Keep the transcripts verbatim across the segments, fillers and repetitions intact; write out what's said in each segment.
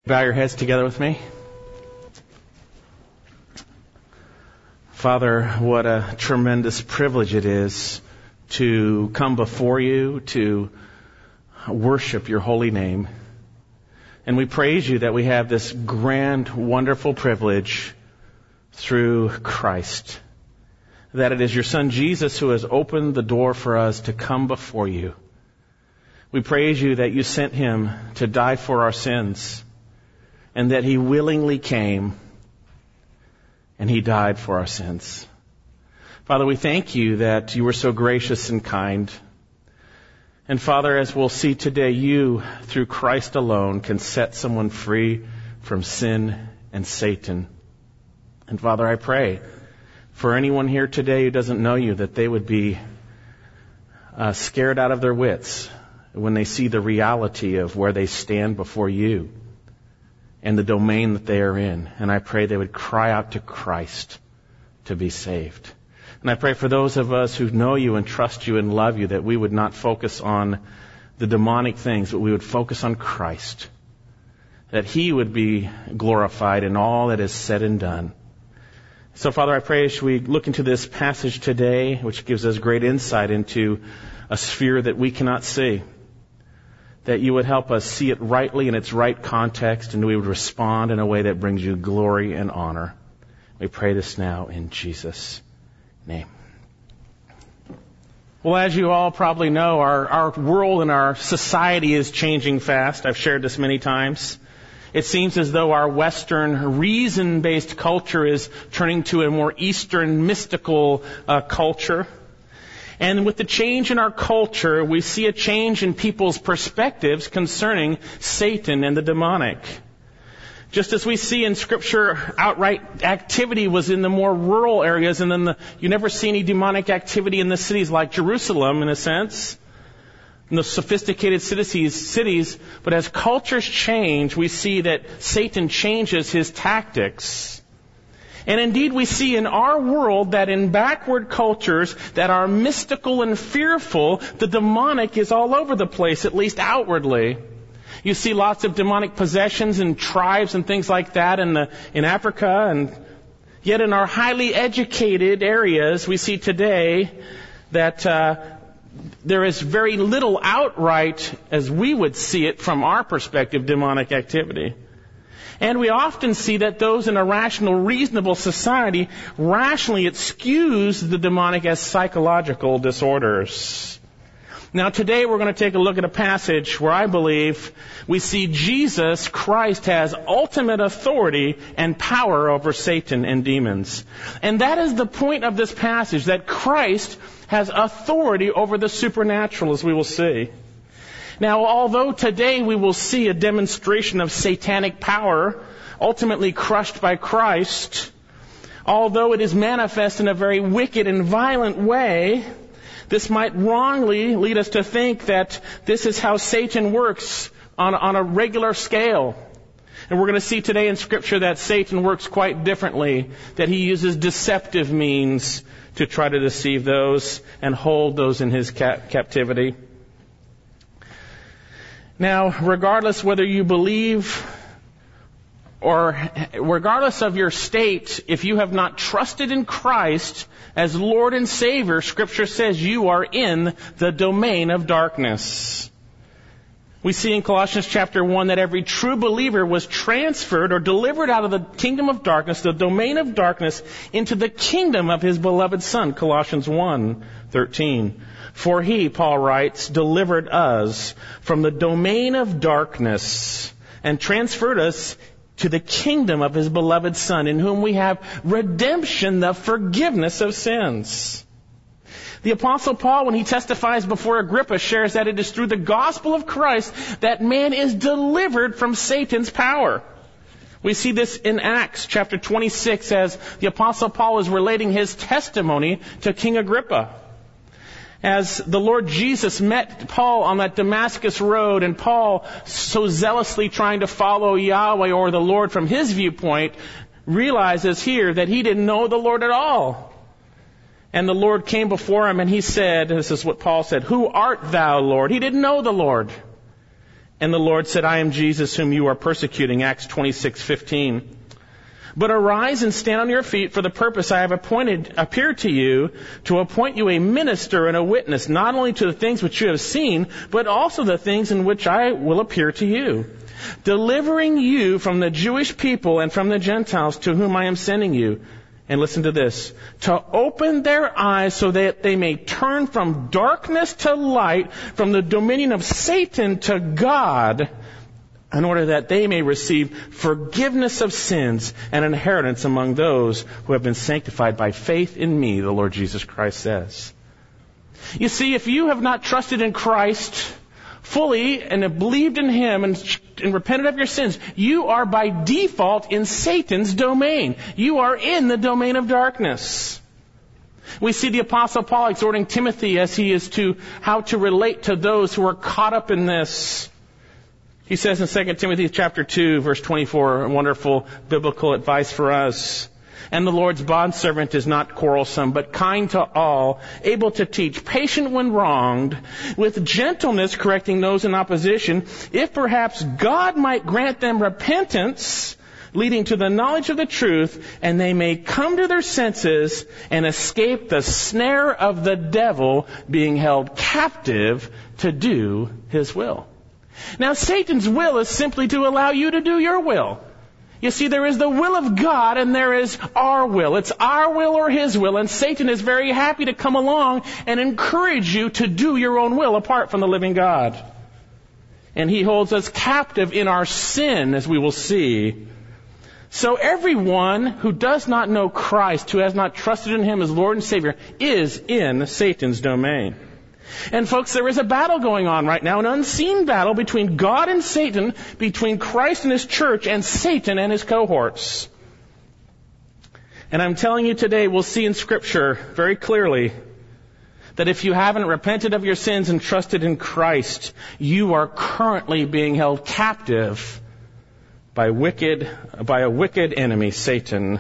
Bow your heads together with me. Father, what a tremendous privilege it is to come before you, to worship your holy name. And we praise you that we have this grand, wonderful privilege through Christ. That it is your Son Jesus who has opened the door for us to come before you. We praise you that you sent him to die for our sins, and that he willingly came and he died for our sins. Father, we thank you that you were so gracious and kind. And Father, as we'll see today, you, through Christ alone, can set someone free from sin and Satan. And Father, I pray for anyone here today who doesn't know you, that they would be uh, scared out of their wits when they see the reality of where they stand before you and the domain that they are in. And I pray they would cry out to Christ to be saved. And I pray for those of us who know you and trust you and love you, that we would not focus on the demonic things, but we would focus on Christ. That he would be glorified in all that is said and done. So Father, I pray as we look into this passage today, which gives us great insight into a sphere that we cannot see, that you would help us see it rightly in its right context, and we would respond in a way that brings you glory and honor. We pray this now in Jesus' name. Well, as you all probably know, our, our world and our society is changing fast. I've shared this many times. It seems as though our Western reason-based culture is turning to a more Eastern mystical uh, culture. And with the change in our culture, we see a change in people's perspectives concerning Satan and the demonic. Just as we see in Scripture, outright activity was in the more rural areas, and then the, you never see any demonic activity in the cities like Jerusalem, in a sense, in the sophisticated cities, cities. But as cultures change, we see that Satan changes his tactics. And indeed, we see in our world that in backward cultures that are mystical and fearful, the demonic is all over the place, at least outwardly. You see lots of demonic possessions in tribes and things like that in the in Africa, and yet in our highly educated areas, we see today that uh, there is very little outright, as we would see it from our perspective, demonic activity. And we often see that those in a rational, reasonable society rationally excuse the demonic as psychological disorders. Now today we're going to take a look at a passage where I believe we see Jesus Christ has ultimate authority and power over Satan and demons. And that is the point of this passage, that Christ has authority over the supernatural, as we will see. Now, although today we will see a demonstration of satanic power ultimately crushed by Christ, although it is manifest in a very wicked and violent way, this might wrongly lead us to think that this is how Satan works on, on a regular scale. And we're going to see today in Scripture that Satan works quite differently, that he uses deceptive means to try to deceive those and hold those in his cap- captivity. Now, regardless whether you believe or regardless of your state, if you have not trusted in Christ as Lord and Savior, Scripture says you are in the domain of darkness. We see in Colossians chapter one that every true believer was transferred or delivered out of the kingdom of darkness, the domain of darkness, into the kingdom of his beloved Son, Colossians one thirteen. For he, Paul writes, delivered us from the domain of darkness and transferred us to the kingdom of his beloved Son, in whom we have redemption, the forgiveness of sins. The Apostle Paul, when he testifies before Agrippa, shares that it is through the gospel of Christ that man is delivered from Satan's power. We see this in Acts chapter twenty-six as the Apostle Paul is relating his testimony to King Agrippa. As the Lord Jesus met Paul on that Damascus road, and Paul, so zealously trying to follow Yahweh or the Lord from his viewpoint, realizes here that he didn't know the Lord at all. And the Lord came before him and he said, this is what Paul said, "Who art thou, Lord?" He didn't know the Lord. And the Lord said, I am Jesus whom you are persecuting, Acts twenty-six fifteen. But arise and stand on your feet for the purpose I have appointed, appeared to you, to appoint you a minister and a witness, not only to the things which you have seen, but also the things in which I will appear to you, delivering you from the Jewish people and from the Gentiles to whom I am sending you. And listen to this, to open their eyes so that they may turn from darkness to light, from the dominion of Satan to God, in order that they may receive forgiveness of sins and inheritance among those who have been sanctified by faith in me, the Lord Jesus Christ says. You see, if you have not trusted in Christ fully and have believed in Him and, and repented of your sins, you are by default in Satan's domain. You are in the domain of darkness. We see the Apostle Paul exhorting Timothy as he is to how to relate to those who are caught up in this. He says in Second Timothy chapter two, verse twenty-four, wonderful biblical advice for us. And the Lord's bondservant is not quarrelsome, but kind to all, able to teach, patient when wronged, with gentleness correcting those in opposition, if perhaps God might grant them repentance, leading to the knowledge of the truth, and they may come to their senses and escape the snare of the devil, being held captive to do his will. Now, Satan's will is simply to allow you to do your will. You see, there is the will of God and there is our will. It's our will or His will, and Satan is very happy to come along and encourage you to do your own will apart from the living God. And he holds us captive in our sin, as we will see. So everyone who does not know Christ, who has not trusted in Him as Lord and Savior, is in Satan's domain. And folks, there is a battle going on right now, an unseen battle between God and Satan, between Christ and His church, and Satan and his cohorts. And I'm telling you today, we'll see in Scripture very clearly that if you haven't repented of your sins and trusted in Christ, you are currently being held captive by wicked, by a wicked enemy, Satan.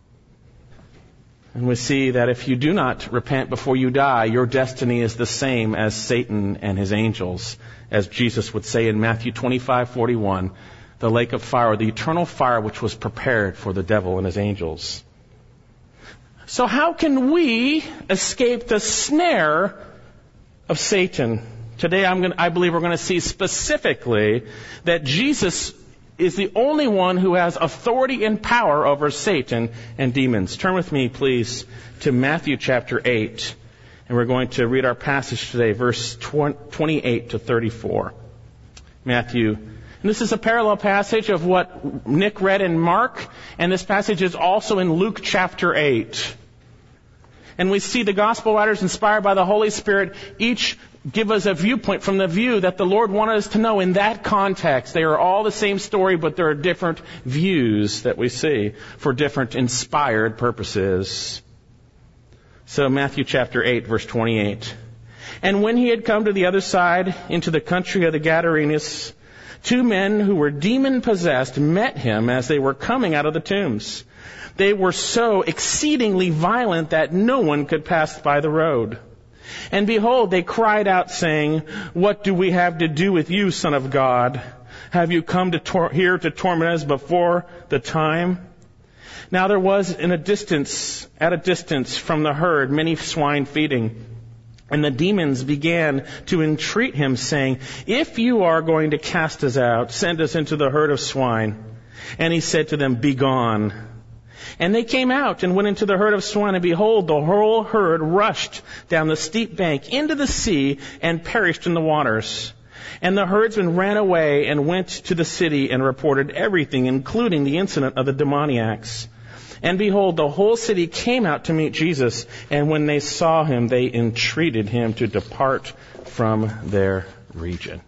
And we see that if you do not repent before you die, your destiny is the same as Satan and his angels. As Jesus would say in Matthew twenty-five forty-one, the lake of fire, the eternal fire which was prepared for the devil and his angels. So how can we escape the snare of Satan? Today I'm going, I believe we're going to see specifically that Jesus is the only one who has authority and power over Satan and demons. Turn with me, please, to Matthew chapter eight. And we're going to read our passage today, verse twenty-eight to thirty-four. Matthew. And this is a parallel passage of what Nick read in Mark. And this passage is also in Luke chapter eight. And we see the gospel writers inspired by the Holy Spirit each give us a viewpoint from the view that the Lord wanted us to know in that context. They are all the same story, but there are different views that we see for different inspired purposes. So Matthew chapter eight, verse twenty-eight. And when he had come to the other side, into the country of the Gadarenes, two men who were demon-possessed met him as they were coming out of the tombs. They were so exceedingly violent that no one could pass by the road. And behold, they cried out, saying, What do we have to do with you, Son of God? Have you come to tor- here to torment us before the time? Now there was in a distance, at a distance from the herd, many swine feeding. And the demons began to entreat him, saying, If you are going to cast us out, send us into the herd of swine. And he said to them, Begone. And they came out and went into the herd of swine, and behold, the whole herd rushed down the steep bank into the sea and perished in the waters. And the herdsmen ran away and went to the city and reported everything, including the incident of the demoniacs. And behold, the whole city came out to meet Jesus, and when they saw him, they entreated him to depart from their region.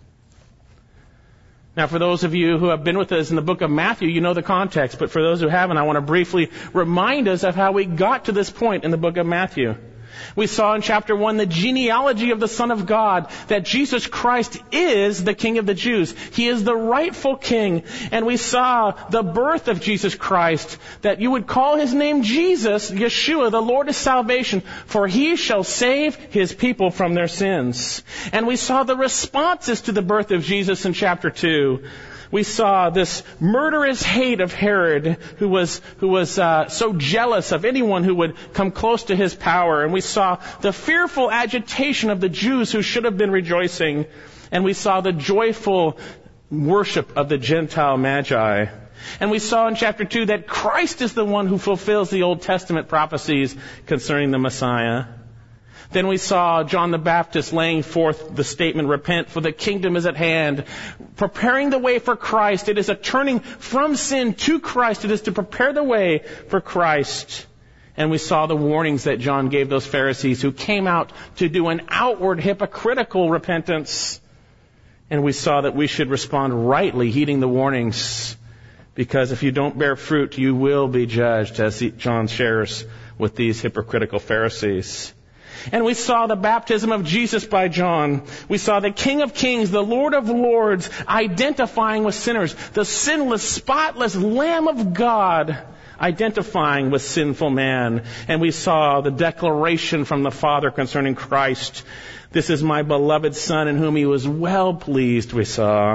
Now, for those of you who have been with us in the book of Matthew, you know the context. But for those who haven't, I want to briefly remind us of how we got to this point in the book of Matthew. We saw in chapter one the genealogy of the Son of God, that Jesus Christ is the King of the Jews. He is the rightful King. And we saw the birth of Jesus Christ, that you would call his name Jesus, Yeshua, the Lord of salvation, for he shall save his people from their sins. And we saw the responses to the birth of Jesus in chapter two. We saw this murderous hate of Herod, who was who was uh, so jealous of anyone who would come close to his power. And we saw the fearful agitation of the Jews who should have been rejoicing. And we saw the joyful worship of the Gentile Magi. And we saw in chapter two that Christ is the one who fulfills the Old Testament prophecies concerning the Messiah. Then we saw John the Baptist laying forth the statement, repent, for the kingdom is at hand, preparing the way for Christ. It is a turning from sin to Christ. It is to prepare the way for Christ. And we saw the warnings that John gave those Pharisees who came out to do an outward hypocritical repentance. And we saw that we should respond rightly, heeding the warnings, because if you don't bear fruit, you will be judged, as John shares with these hypocritical Pharisees. And we saw the baptism of Jesus by John. We saw the King of Kings, the Lord of Lords, identifying with sinners. The sinless, spotless Lamb of God, identifying with sinful man. And we saw the declaration from the Father concerning Christ. This is my beloved Son, in whom he was well pleased, we saw.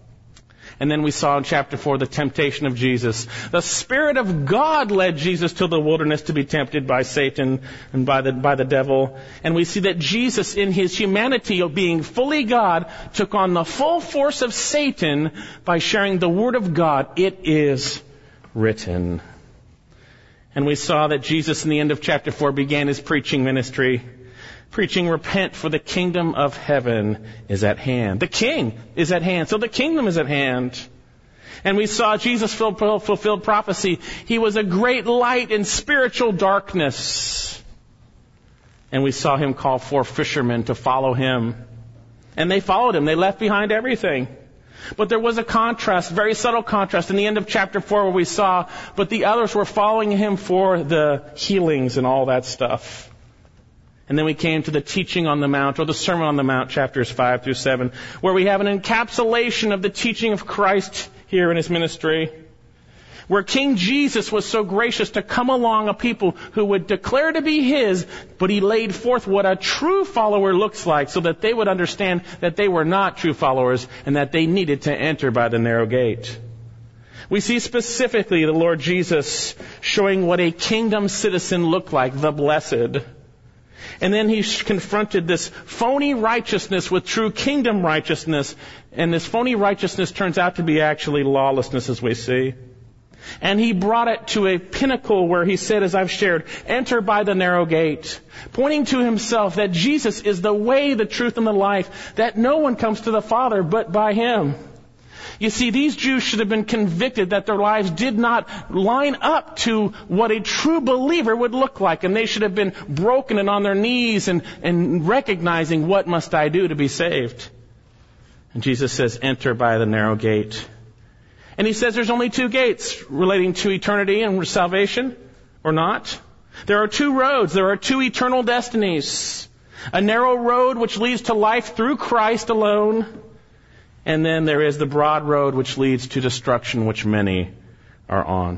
And then we saw in chapter four the temptation of Jesus. The Spirit of God led Jesus to the wilderness to be tempted by Satan and by the, by the devil. And we see that Jesus, in his humanity of being fully God, took on the full force of Satan by sharing the Word of God. It is written. And we saw that Jesus, in the end of chapter four, began his preaching ministry. Preaching, repent, for the kingdom of heaven is at hand. The king is at hand, so the kingdom is at hand. And we saw Jesus fulfilled prophecy. He was a great light in spiritual darkness. And we saw him call for fishermen to follow him. And they followed him. They left behind everything. But there was a contrast, very subtle contrast, in the end of chapter four where we saw, but the others were following him for the healings and all that stuff. And then we came to the teaching on the Mount, or the Sermon on the Mount, chapters five through seven, where we have an encapsulation of the teaching of Christ here in his ministry, where King Jesus was so gracious to come along a people who would declare to be his, but he laid forth what a true follower looks like, so that they would understand that they were not true followers and that they needed to enter by the narrow gate. We see specifically the Lord Jesus showing what a kingdom citizen looked like, the blessed. And then he confronted this phony righteousness with true kingdom righteousness. And this phony righteousness turns out to be actually lawlessness, as we see. And he brought it to a pinnacle where he said, as I've shared, enter by the narrow gate, pointing to himself that Jesus is the way, the truth, and the life, that no one comes to the Father but by him. You see, these Jews should have been convicted that their lives did not line up to what a true believer would look like. And they should have been broken and on their knees and, and recognizing, what must I do to be saved? And Jesus says, enter by the narrow gate. And he says there's only two gates relating to eternity and salvation, or not. There are two roads. There are two eternal destinies. A narrow road which leads to life through Christ alone. And then there is the broad road which leads to destruction, which many are on.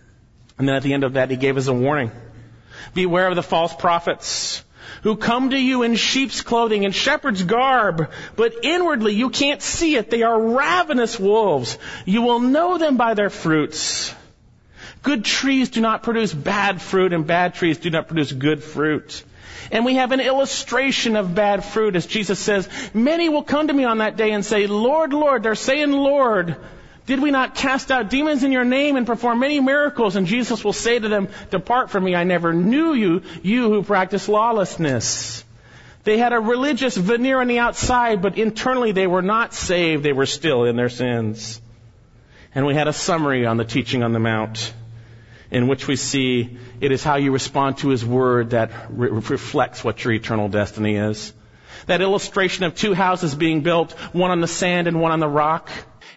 And then at the end of that, he gave us a warning. Beware of the false prophets who come to you in sheep's clothing and shepherd's garb, but inwardly you can't see it. They are ravenous wolves. You will know them by their fruits. Good trees do not produce bad fruit, and bad trees do not produce good fruit. And we have an illustration of bad fruit, as Jesus says, many will come to me on that day and say, Lord, Lord. They're saying, Lord, did we not cast out demons in your name and perform many miracles? And Jesus will say to them, depart from me, I never knew you, you who practice lawlessness. They had a religious veneer on the outside, but internally they were not saved. They were still in their sins. And we had a summary on the teaching on the Mount, in which we see it is how you respond to his word that re- reflects what your eternal destiny is. That illustration of two houses being built, one on the sand and one on the rock.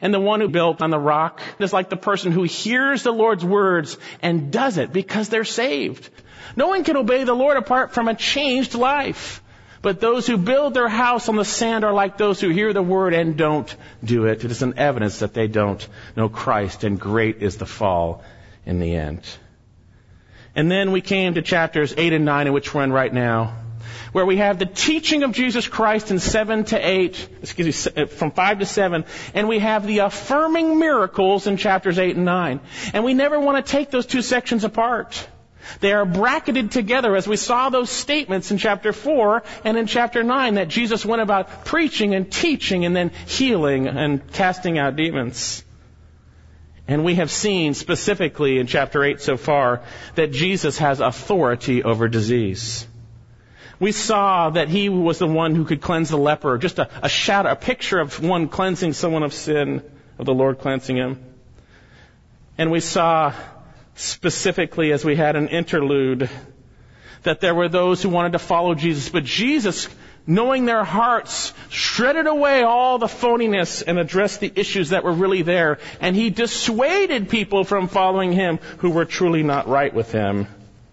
And the one who built on the rock is like the person who hears the Lord's words and does it because they're saved. No one can obey the Lord apart from a changed life. But those who build their house on the sand are like those who hear the word and don't do it. It is an evidence that they don't know Christ, and great is the fall in the end. And then we came to chapters eight and nine, in which we're in right now, where we have the teaching of Jesus Christ in seven to eight, excuse me, from five to seven, and we have the affirming miracles in chapters eight and nine. And we never want to take those two sections apart. They are bracketed together as we saw those statements in chapter four and in chapter nine that Jesus went about preaching and teaching and then healing and casting out demons. And we have seen specifically in chapter eight so far that Jesus has authority over disease. We saw that he was the one who could cleanse the leper, just a, a shadow, a picture of one cleansing someone of sin, of the Lord cleansing him. And we saw specifically, as we had an interlude, that there were those who wanted to follow Jesus, but Jesus, knowing their hearts, shredded away all the phoniness and addressed the issues that were really there, and he dissuaded people from following him who were truly not right with him.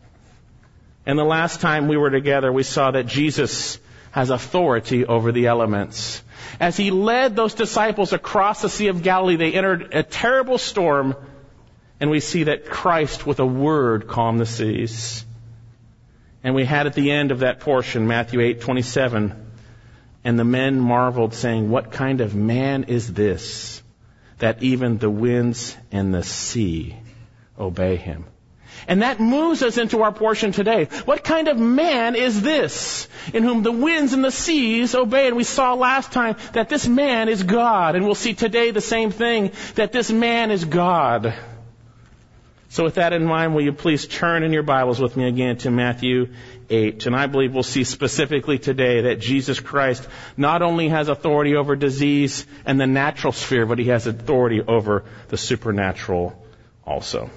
And the last time we were together, we saw that Jesus has authority over the elements. As he led those disciples across the Sea of Galilee, they entered a terrible storm, and we see that Christ, with a word, calmed the seas. And we had at the end of that portion, Matthew eight twenty-seven, and the men marveled, saying, "What kind of man is this, that even the winds and the sea obey him?" And that moves us into our portion today. What kind of man is this, in whom the winds and the seas obey? And we saw last time that this man is God. And we'll see today the same thing, that this man is God. So with that in mind, will you please turn in your Bibles with me again to Matthew eight. And I believe we'll see specifically today that Jesus Christ not only has authority over disease and the natural sphere, but he has authority over the supernatural also.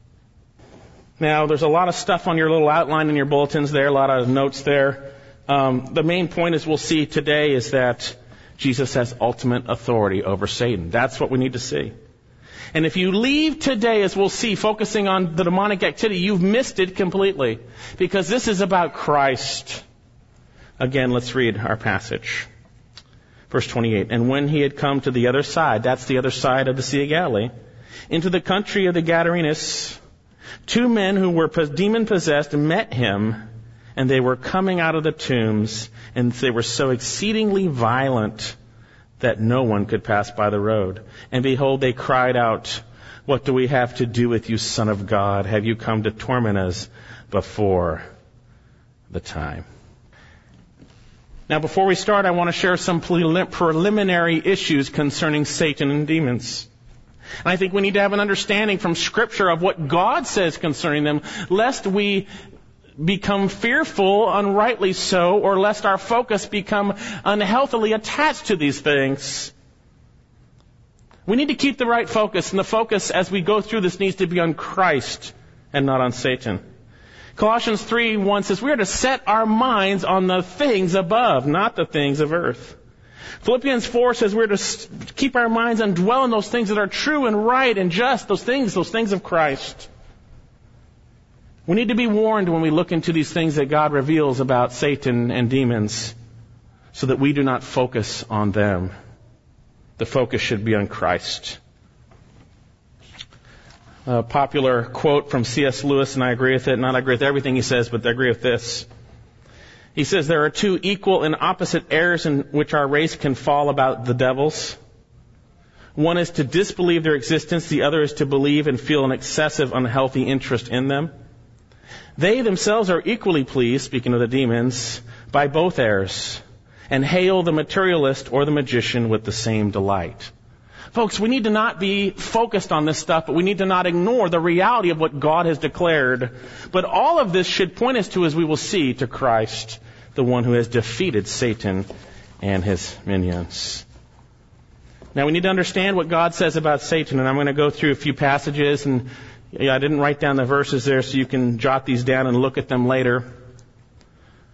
Now, there's a lot of stuff on your little outline in your bulletins there, a lot of notes there. Um, the main point, as we'll see today, is that Jesus has ultimate authority over Satan. That's what we need to see. And if you leave today, as we'll see, focusing on the demonic activity, you've missed it completely. Because this is about Christ. Again, let's read our passage. Verse twenty-eight. And when he had come to the other side, that's the other side of the Sea of Galilee, into the country of the Gadarenes, two men who were demon-possessed met him, and they were coming out of the tombs, and they were so exceedingly violent that no one could pass by the road. And behold, they cried out, "What do we have to do with you, Son of God? Have you come to torment us before the time?" Now, before we start, I want to share some preliminary issues concerning Satan and demons. And I think we need to have an understanding from Scripture of what God says concerning them, lest we become fearful, unrightly so, or lest our focus become unhealthily attached to these things. We need to keep the right focus, and the focus as we go through this needs to be on Christ and not on Satan. Colossians three one says we are to set our minds on the things above, not the things of earth. Philippians four says we're to keep our minds and dwell on those things that are true and right and just, those things, those things of Christ. We need to be warned when we look into these things that God reveals about Satan and demons, so that we do not focus on them. The focus should be on Christ. A popular quote from C S Lewis, and I agree with it. Not I agree with everything he says, but I agree with this. He says there are two equal and opposite errors in which our race can fall about the devils. One is to disbelieve their existence. The other is to believe and feel an excessive, unhealthy interest in them. They themselves are equally pleased, speaking of the demons, by both errors, and hail the materialist or the magician with the same delight. Folks, we need to not be focused on this stuff, but we need to not ignore the reality of what God has declared. But all of this should point us to, as we will see, to Christ, the one who has defeated Satan and his minions. Now, we need to understand what God says about Satan, and I'm going to go through a few passages, and yeah, I didn't write down the verses there, so you can jot these down and look at them later.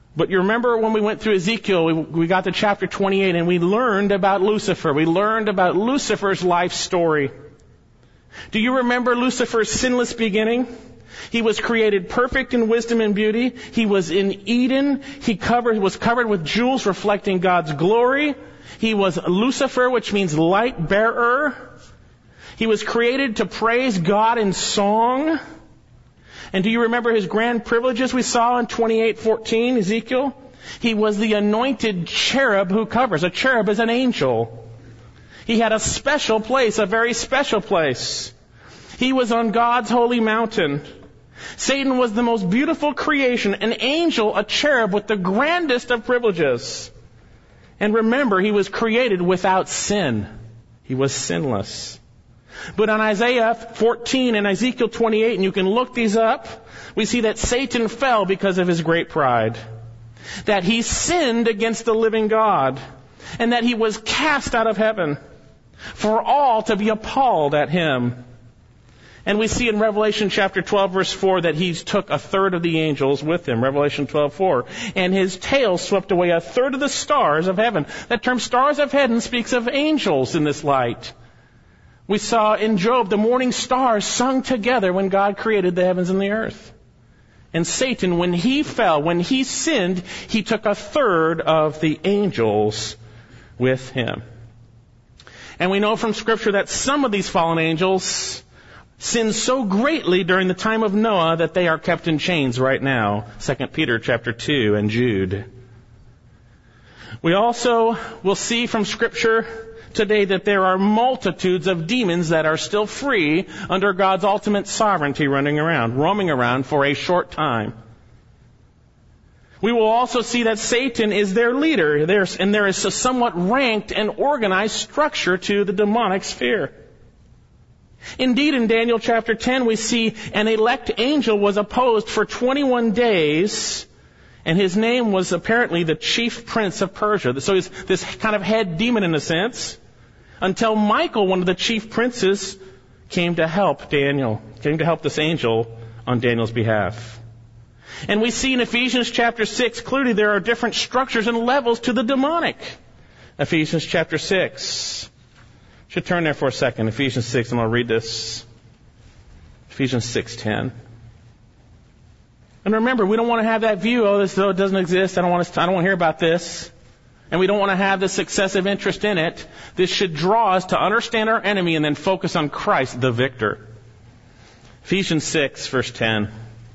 But you remember when we went through Ezekiel, we, we got to chapter twenty-eight and we learned about Lucifer. We learned about Lucifer's life story. Do you remember Lucifer's sinless beginning? He was created perfect in wisdom and beauty. He was in Eden. He covered, was covered with jewels reflecting God's glory. He was Lucifer, which means light bearer. He was created to praise God in song. And do you remember his grand privileges we saw in twenty-eight fourteen, Ezekiel? He was the anointed cherub who covers. A cherub is an angel. He had a special place, a very special place. He was on God's holy mountain. Satan was the most beautiful creation, an angel, a cherub with the grandest of privileges. And remember, he was created without sin. He was sinless. But on Isaiah fourteen and Ezekiel twenty-eight, and you can look these up, we see that Satan fell because of his great pride. That he sinned against the living God. And that he was cast out of heaven for all to be appalled at him. And we see in Revelation chapter twelve verse four that he took a third of the angels with him. Revelation twelve four. And his tail swept away a third of the stars of heaven. That term stars of heaven speaks of angels in this light. We saw in Job the morning stars sung together when God created the heavens and the earth. And Satan, when he fell, when he sinned, he took a third of the angels with him. And we know from Scripture that some of these fallen angels sinned so greatly during the time of Noah that they are kept in chains right now. Second Peter chapter two and Jude. We also will see from Scripture today that there are multitudes of demons that are still free under God's ultimate sovereignty running around, roaming around for a short time. We will also see that Satan is their leader, There's, and there is a somewhat ranked and organized structure to the demonic sphere. Indeed, in Daniel chapter ten, we see an elect angel was opposed for twenty-one days, and his name was apparently the chief prince of Persia. So he's this kind of head demon in a sense, until Michael, one of the chief princes, came to help Daniel, came to help this angel on Daniel's behalf. And we see in Ephesians chapter six, clearly there are different structures and levels to the demonic. Ephesians chapter six. Should turn there for a second. Ephesians six, I'm going to read this. Ephesians six ten. And remember, we don't want to have that view, oh, this though it doesn't exist, I don't want to, I don't want to hear about this. And we don't want to have this excessive interest in it. This should draw us to understand our enemy and then focus on Christ, the victor. Ephesians six, verse ten.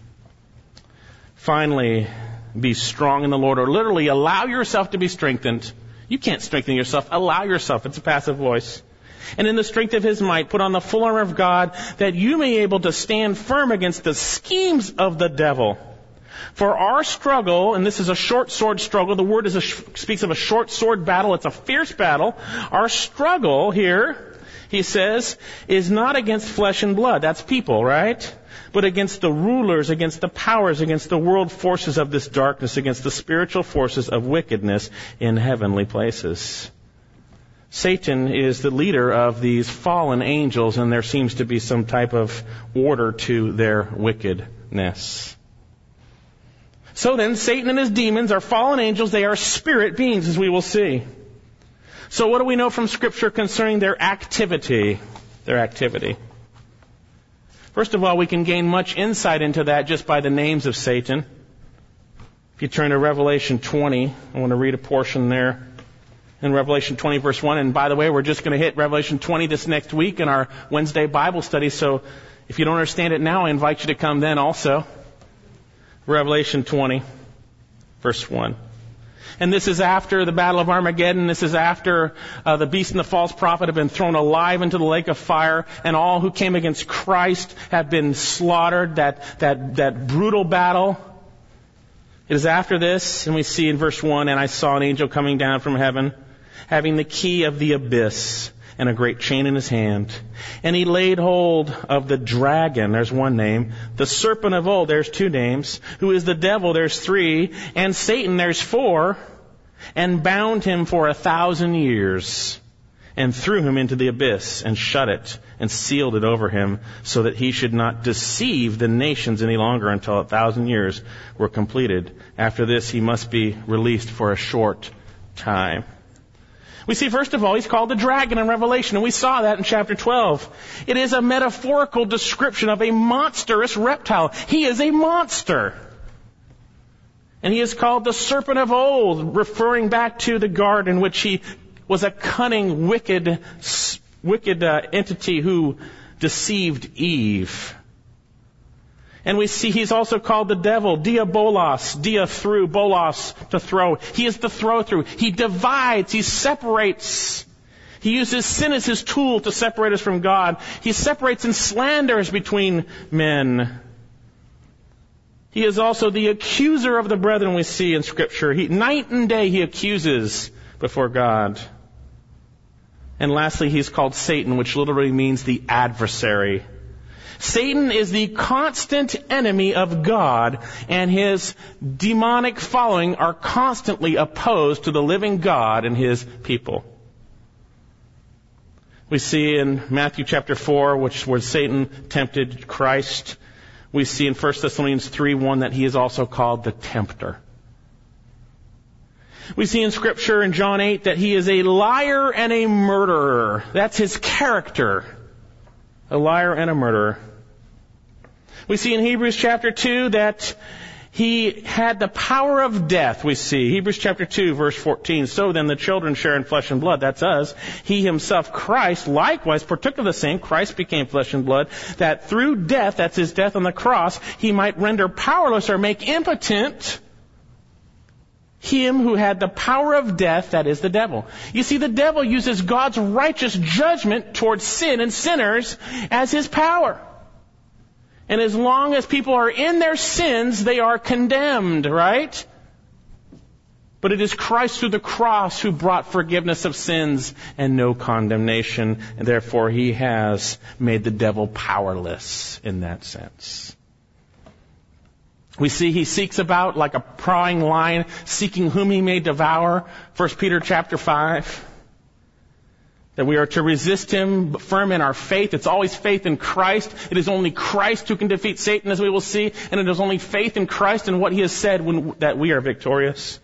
Finally, be strong in the Lord, or literally allow yourself to be strengthened. You can't strengthen yourself. Allow yourself. It's a passive voice. And in the strength of his might, put on the full armor of God, that you may be able to stand firm against the schemes of the devil. For our struggle, and this is a short sword struggle, the word is a, speaks of a short sword battle. It's a fierce battle. Our struggle here, he says, is not against flesh and blood. That's people, right? But against the rulers, against the powers, against the world forces of this darkness, against the spiritual forces of wickedness in heavenly places. Satan is the leader of these fallen angels, and there seems to be some type of order to their wickedness. So then, Satan and his demons are fallen angels. They are spirit beings, as we will see. So what do we know from Scripture concerning their activity? Their activity. First of all, we can gain much insight into that just by the names of Satan. If you turn to Revelation twenty, I want to read a portion there. In Revelation twenty, verse one, and by the way, we're just going to hit Revelation twenty this next week in our Wednesday Bible study, so if you don't understand it now, I invite you to come then also. Revelation twenty, verse one. And this is after the Battle of Armageddon. This is after uh, the beast and the false prophet have been thrown alive into the lake of fire, and all who came against Christ have been slaughtered. That that that brutal battle. It is after this, and we see in verse one, and I saw an angel coming down from heaven, having the key of the abyss and a great chain in his hand. And he laid hold of the dragon, there's one name, the serpent of old, there's two names, who is the devil, there's three, and Satan, there's four, and bound him for a thousand years, and threw him into the abyss, and shut it, and sealed it over him, so that he should not deceive the nations any longer until a thousand years were completed. After this, he must be released for a short time. We see, first of all, he's called the dragon in Revelation, and we saw that in chapter twelve. It is a metaphorical description of a monstrous reptile. He is a monster. And he is called the serpent of old, referring back to the garden in which he was a cunning, wicked, wicked uh, entity who deceived Eve. And we see he's also called the devil, diabolos, dia through, bolos, to throw. He is the throw-through. He divides, he separates. He uses sin as his tool to separate us from God. He separates and slanders between men. He is also the accuser of the brethren, we see in Scripture. He, night and day he accuses before God. And lastly, he's called Satan, which literally means the adversary. Satan is the constant enemy of God, and his demonic following are constantly opposed to the living God and his people. We see in Matthew chapter four, which where Satan tempted Christ, we see in First Thessalonians three one that he is also called the tempter. We see in Scripture in John eight that he is a liar and a murderer. That's his character. A liar and a murderer. We see in Hebrews chapter two that he had the power of death, we see. Hebrews chapter two, verse fourteen. So then the children share in flesh and blood. That's us. He himself, Christ, likewise partook of the same. Christ became flesh and blood, that through death, that's his death on the cross, he might render powerless or make impotent him who had the power of death, that is the devil. You see, the devil uses God's righteous judgment towards sin and sinners as his power. And as long as people are in their sins, they are condemned, right? But it is Christ through the cross who brought forgiveness of sins and no condemnation. And therefore, he has made the devil powerless in that sense. We see he seeks about like a prying lion, seeking whom he may devour. First Peter chapter five. That we are to resist him, firm in our faith. It's always faith in Christ. It is only Christ who can defeat Satan, as we will see. And it is only faith in Christ and what he has said when, that we are victorious.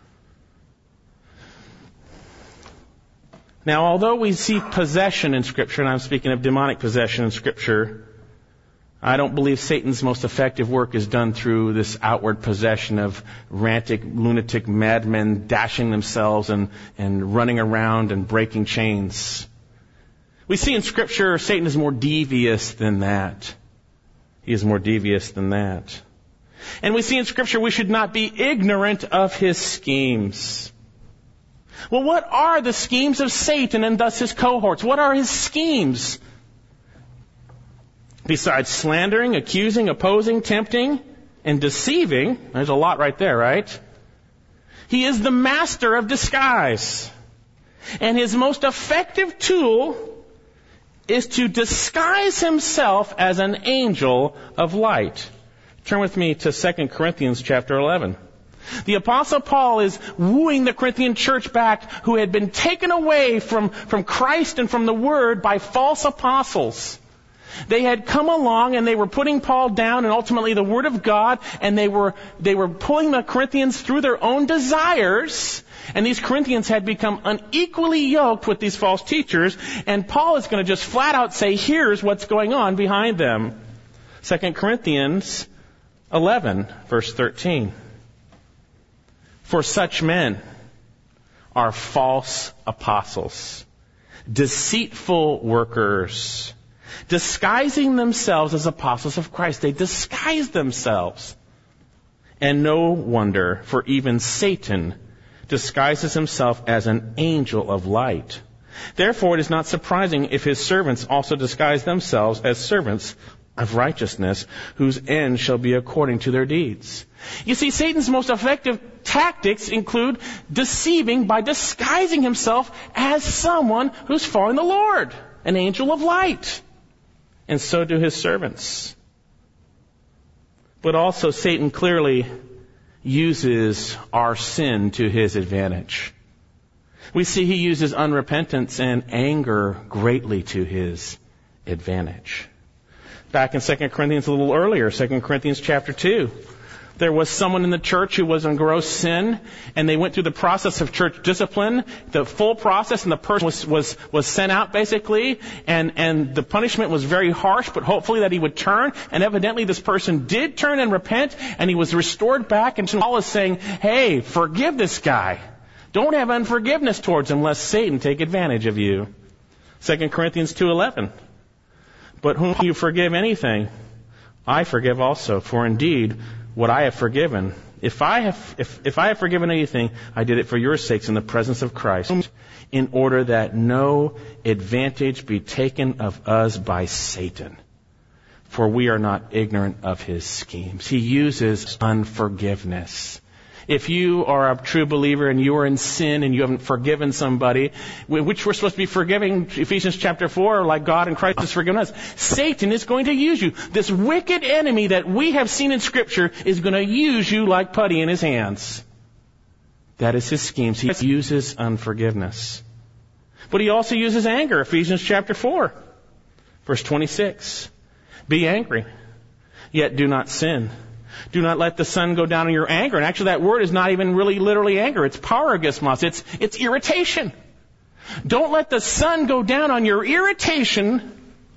Now, although we see possession in Scripture, and I'm speaking of demonic possession in Scripture, I don't believe Satan's most effective work is done through this outward possession of rantic, lunatic madmen dashing themselves and, and running around and breaking chains. We see in Scripture Satan is more devious than that. He is more devious than that. And we see in Scripture we should not be ignorant of his schemes. Well, what are the schemes of Satan and thus his cohorts? What are his schemes? Besides slandering, accusing, opposing, tempting, and deceiving, there's a lot right there, right? He is the master of disguise. And his most effective tool is to disguise himself as an angel of light. Turn with me to Second Corinthians chapter eleven. The Apostle Paul is wooing the Corinthian church back who had been taken away from, from Christ and from the Word by false apostles. They had come along and they were putting Paul down and ultimately the Word of God, and they were, they were pulling the Corinthians through their own desires, and these Corinthians had become unequally yoked with these false teachers, and Paul is going to just flat out say, here's what's going on behind them. Second Corinthians eleven, verse thirteen. For such men are false apostles, deceitful workers, disguising themselves as apostles of Christ. They disguise themselves. And no wonder, for even Satan disguises himself as an angel of light. Therefore, it is not surprising if his servants also disguise themselves as servants of righteousness, whose end shall be according to their deeds. You see, Satan's most effective tactics include deceiving by disguising himself as someone who's following the Lord, an angel of light. And so do his servants. But also Satan clearly uses our sin to his advantage. We see he uses unrepentance and anger greatly to his advantage. Back in Second Corinthians a little earlier, Second Corinthians chapter two, there was someone in the church who was in gross sin, and they went through the process of church discipline, the full process, and the person was, was, was sent out basically, and, and the punishment was very harsh, but hopefully that he would turn, and evidently this person did turn and repent, and he was restored back, and Paul is saying, hey, forgive this guy. Don't have unforgiveness towards him, lest Satan take advantage of you. Second Corinthians two eleven. But whom you forgive anything, I forgive also. For indeed, what I have forgiven, if I have, if, if I have forgiven anything, I did it for your sakes in the presence of Christ, in order that no advantage be taken of us by Satan. For we are not ignorant of his schemes. He uses unforgiveness. If you are a true believer and you are in sin and you haven't forgiven somebody, which we're supposed to be forgiving, Ephesians chapter four, like God and Christ has forgiven us, Satan is going to use you. This wicked enemy that we have seen in Scripture is going to use you like putty in his hands. That is his schemes. He uses unforgiveness. But he also uses anger. Ephesians chapter four, verse twenty-six. Be angry, yet do not sin. Do not let the sun go down in your anger. And actually that word is not even really literally anger. It's paragasmos. It's, it's irritation. Don't let the sun go down on your irritation,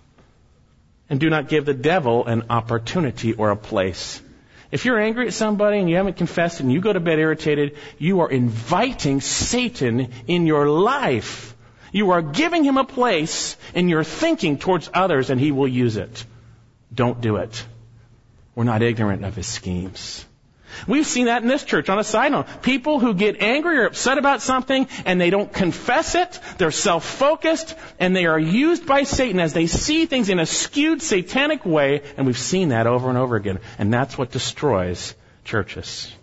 and do not give the devil an opportunity or a place. If you're angry at somebody and you haven't confessed and you go to bed irritated, you are inviting Satan in your life. You are giving him a place in your thinking towards others, and he will use it. Don't do it. We're not ignorant of his schemes. We've seen that in this church. On a side note, people who get angry or upset about something and they don't confess it, they're self-focused, and they are used by Satan as they see things in a skewed satanic way, and we've seen that over and over again. And that's what destroys churches.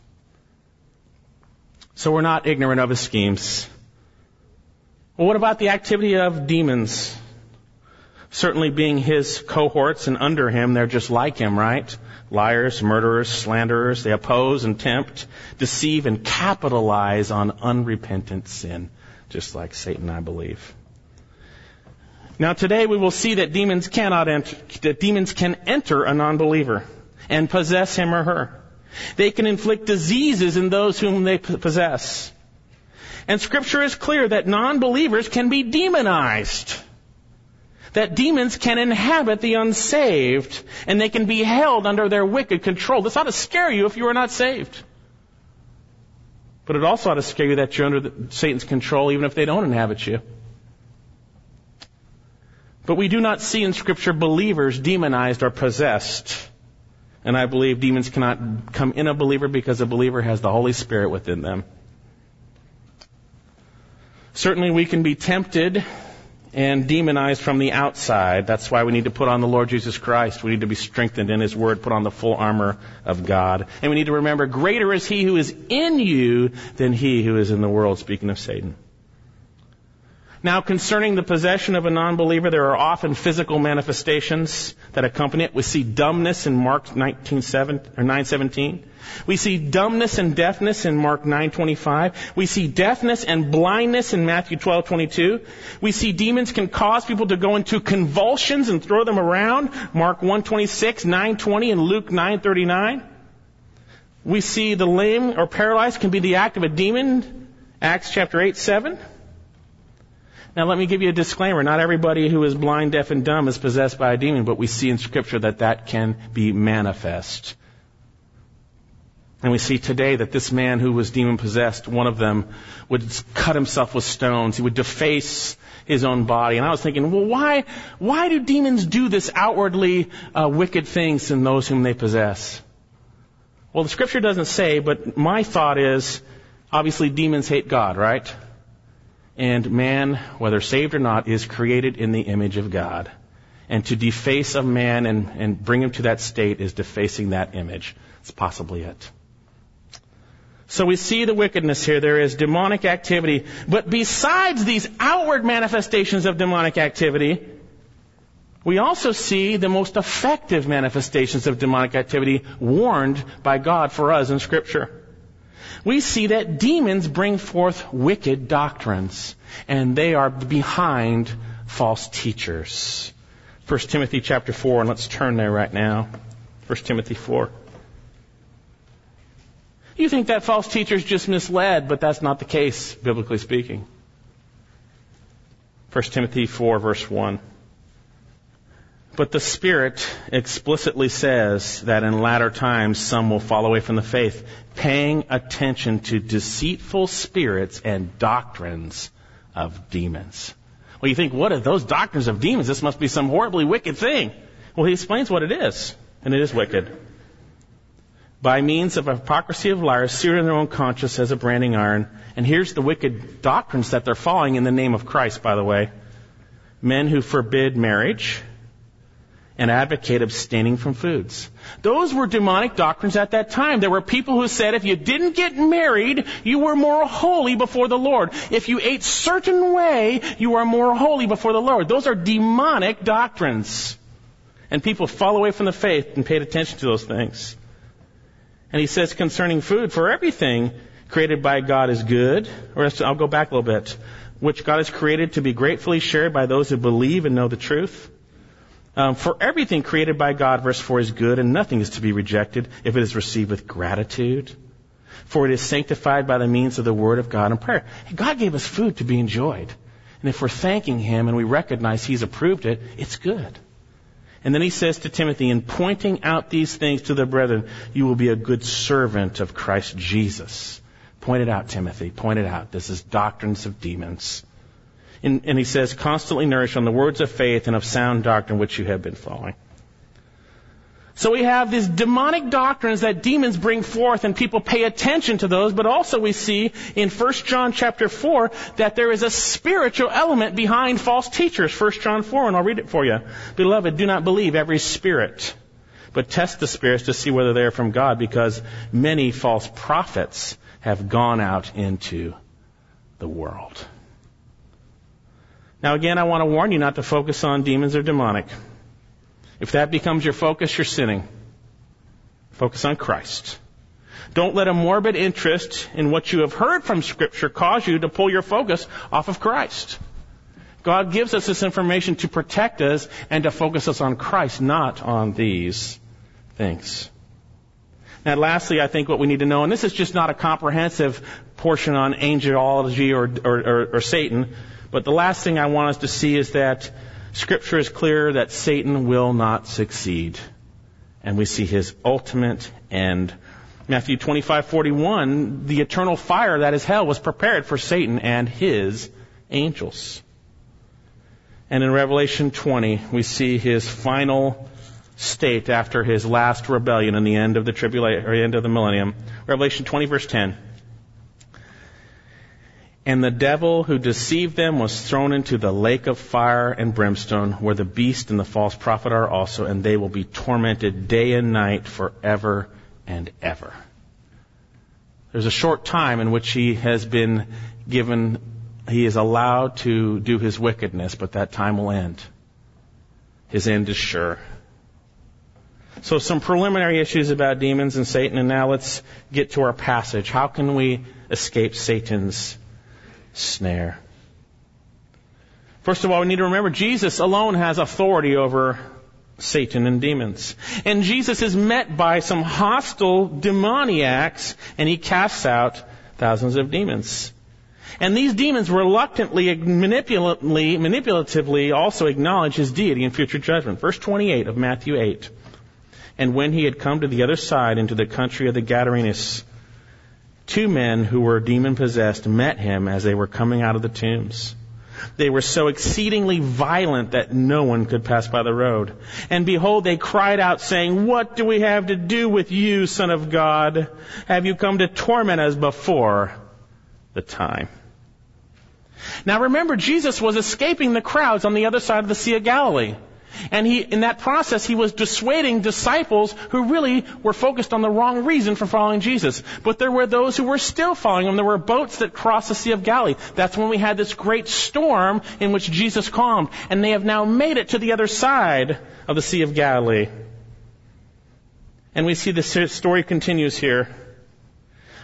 So we're not ignorant of his schemes. Well, what about the activity of demons? Certainly being his cohorts and under him, they're just like him, right? Liars, murderers, slanderers, they oppose and tempt, deceive and capitalize on unrepentant sin, just like Satan, I believe. Now today we will see that demons cannot enter, that demons can enter a non-believer and possess him or her. They can inflict diseases in those whom they possess. And Scripture is clear that non-believers can be demonized. That demons can inhabit the unsaved, and they can be held under their wicked control. This ought to scare you if you are not saved. But it also ought to scare you that you're under the, Satan's control even if they don't inhabit you. But we do not see in Scripture believers demonized or possessed. And I believe demons cannot come in a believer because a believer has the Holy Spirit within them. Certainly we can be tempted and demonized from the outside. That's why we need to put on the Lord Jesus Christ. We need to be strengthened in his word, put on the full armor of God. And we need to remember, greater is he who is in you than he who is in the world, speaking of Satan. Now, concerning the possession of a non-believer, there are often physical manifestations that accompany it. We see dumbness in Mark nineteen seven or nine seventeen. We see dumbness and deafness in Mark nine twenty-five. We see deafness and blindness in Matthew twelve twenty-two. We see demons can cause people to go into convulsions and throw them around. Mark one twenty-six, nine twenty, and Luke nine thirty-nine. We see the lame or paralyzed can be the act of a demon. Acts chapter eight seven. Now let me give you a disclaimer. Not everybody who is blind, deaf, and dumb is possessed by a demon, but we see in Scripture that that can be manifest. And we see today that this man who was demon-possessed, one of them would cut himself with stones. He would deface his own body. And I was thinking, well, why, why do demons do this outwardly uh, wicked things in those whom they possess? Well, the Scripture doesn't say, but my thought is, obviously demons hate God, right? And man, whether saved or not, is created in the image of God. And to deface a man and, and bring him to that state is defacing that image. It's possibly it. So we see the wickedness here. There is demonic activity. But besides these outward manifestations of demonic activity, we also see the most effective manifestations of demonic activity warned by God for us in Scripture. we see that demons bring forth wicked doctrines, and they are behind false teachers. First Timothy chapter four, and let's turn there right now. First Timothy four. You think that false teacher is just misled, but that's not the case, biblically speaking. First Timothy four, verse one. But the Spirit explicitly says that in latter times some will fall away from the faith, paying attention to deceitful spirits and doctrines of demons. Well, you think, what are those doctrines of demons? This must be some horribly wicked thing. Well, he explains what it is, and it is wicked. By means of hypocrisy of liars, seared in their own conscience as a branding iron. And here's the wicked doctrines that they're following in the name of Christ, by the way. Men who forbid marriage and advocate abstaining from foods. Those were demonic doctrines at that time. There were people who said if you didn't get married, you were more holy before the Lord. If you ate certain way, you are more holy before the Lord. Those are demonic doctrines. And people fall away from the faith and paid attention to those things. And he says concerning food, for everything created by God is good. Or I'll go back a little bit. Which God has created to be gratefully shared by those who believe and know the truth. Um, for everything created by God, verse four, is good, and nothing is to be rejected if it is received with gratitude. For it is sanctified by the means of the word of God and prayer. God gave us food to be enjoyed. And if we're thanking Him and we recognize He's approved it, it's good. And then he says to Timothy, in pointing out these things to the brethren, you will be a good servant of Christ Jesus. Point it out, Timothy. Point it out. This is doctrines of demons. And, and he says, constantly nourish on the words of faith and of sound doctrine which you have been following. So we have these demonic doctrines that demons bring forth, and people pay attention to those. But also we see in First John chapter four that there is a spiritual element behind false teachers. First John four, and I'll read it for you. Beloved, do not believe every spirit, but test the spirits to see whether they are from God, because many false prophets have gone out into the world. Now again, I want to warn you not to focus on demons or demonic. If that becomes your focus, you're sinning. Focus on Christ. Don't let a morbid interest in what you have heard from Scripture cause you to pull your focus off of Christ. God gives us this information to protect us and to focus us on Christ, not on these things. Now, lastly, I think what we need to know, and this is just not a comprehensive portion on angelology or, or, or, or Satan, but the last thing I want us to see is that Scripture is clear that Satan will not succeed. And we see his ultimate end. Matthew twenty-five forty-one, the eternal fire that is hell was prepared for Satan and his angels. And in Revelation twenty, we see his final state after his last rebellion and the end of the tribulation, or the end of the millennium. Revelation twenty, verse ten. And the devil who deceived them was thrown into the lake of fire and brimstone, where the beast and the false prophet are also, and they will be tormented day and night forever and ever. There's a short time in which he has been given, he is allowed to do his wickedness, but that time will end. His end is sure. So some preliminary issues about demons and Satan, and now let's get to our passage. How can we escape Satan's snare? First of all, we need to remember Jesus alone has authority over Satan and demons. And Jesus is met by some hostile demoniacs, and he casts out thousands of demons. And these demons reluctantly, manipulatively, manipulatively also acknowledge his deity in future judgment. Verse twenty-eight of Matthew eight. And when he had come to the other side into the country of the Gadarenes, two men who were demon-possessed met him as they were coming out of the tombs. They were so exceedingly violent that no one could pass by the road. And behold, they cried out, saying, what do we have to do with you, Son of God? Have you come to torment us before the time? Now remember, Jesus was escaping the crowds on the other side of the Sea of Galilee. And he, in that process, he was dissuading disciples who really were focused on the wrong reason for following Jesus. But there were those who were still following him. There were boats that crossed the Sea of Galilee. That's when we had this great storm in which Jesus calmed. And they have now made it to the other side of the Sea of Galilee. And we see the story continues here.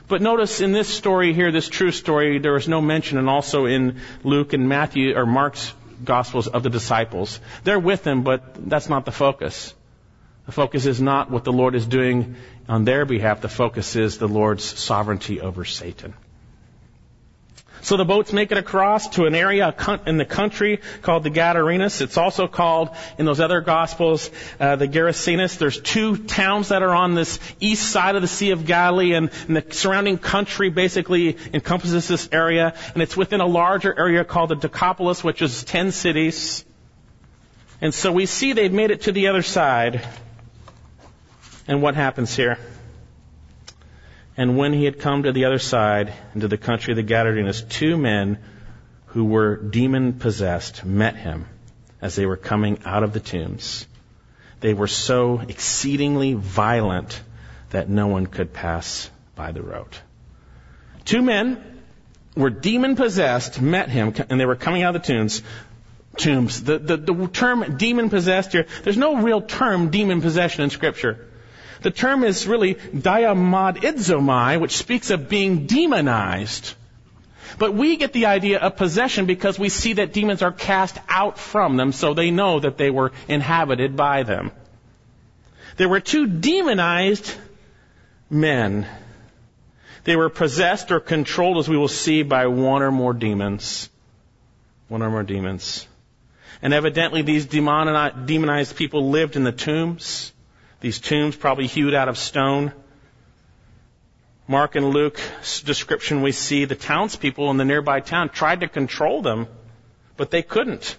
But notice in this story here, this true story, there is no mention, and also in Luke and Matthew or Mark's Gospels, of the disciples. They're with him, but that's not the focus. The focus is not what the Lord is doing on their behalf. The focus is the Lord's sovereignty over Satan. So the boats make it across to an area in the country called the Gadarenes. It's also called, in those other Gospels, uh, the Gerasenes. There's two towns that are on this east side of the Sea of Galilee, and, and the surrounding country basically encompasses this area. And it's within a larger area called the Decapolis, which is ten cities. And so we see they've made it to the other side. And what happens here? And when he had come to the other side, into the country of the Gadarenes, two men who were demon-possessed met him as they were coming out of the tombs. They were so exceedingly violent that no one could pass by the road. Two men were demon-possessed, met him, and they were coming out of the tombs. Tombs. The, the, the term demon-possessed here, there's no real term demon-possession in Scripture. The term is really diamodidzomai, which speaks of being demonized. But we get the idea of possession because we see that demons are cast out from them, so they know that they were inhabited by them. There were two demonized men. They were possessed or controlled, as we will see, by one or more demons. One or more demons. And evidently these demonized people lived in the tombs. These tombs probably hewed out of stone. Mark and Luke's description, we see the townspeople in the nearby town tried to control them, but they couldn't.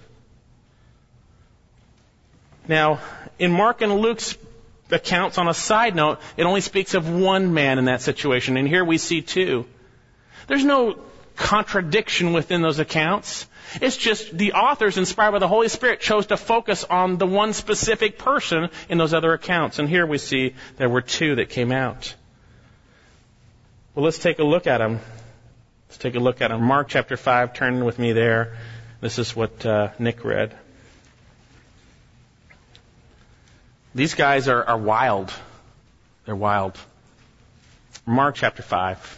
Now, in Mark and Luke's accounts, on a side note, it only speaks of one man in that situation, and here we see two. There's no contradiction within those accounts. It's just the authors, inspired by the Holy Spirit, chose to focus on the one specific person in those other accounts. And here we see there were two that came out. Well, let's take a look at them. Let's take a look at them. Mark chapter five, turn with me there. This is what uh, Nick read. These guys are, are wild. They're wild. Mark chapter five.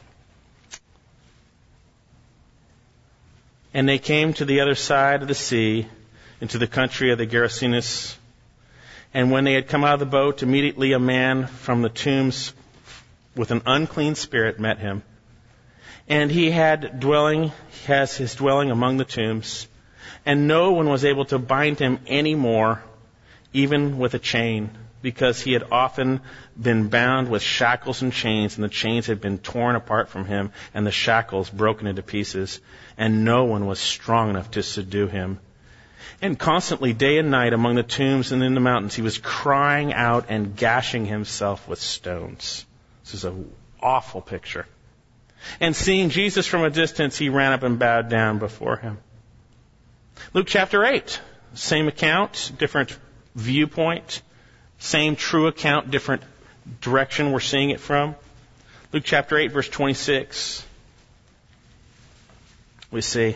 And they came to the other side of the sea, into the country of the Gerasenes. And when they had come out of the boat, immediately a man from the tombs with an unclean spirit met him. And he had dwelling, he has his dwelling among the tombs. And no one was able to bind him any more, even with a chain, because he had often been bound with shackles and chains, and the chains had been torn apart from him, and the shackles broken into pieces, and no one was strong enough to subdue him. And constantly, day and night, among the tombs and in the mountains, he was crying out and gashing himself with stones. This is an awful picture. And seeing Jesus from a distance, he ran up and bowed down before him. Luke chapter eight, same account, different viewpoint. Same true account, different direction we're seeing it from. Luke chapter eight, verse twenty-six. We see.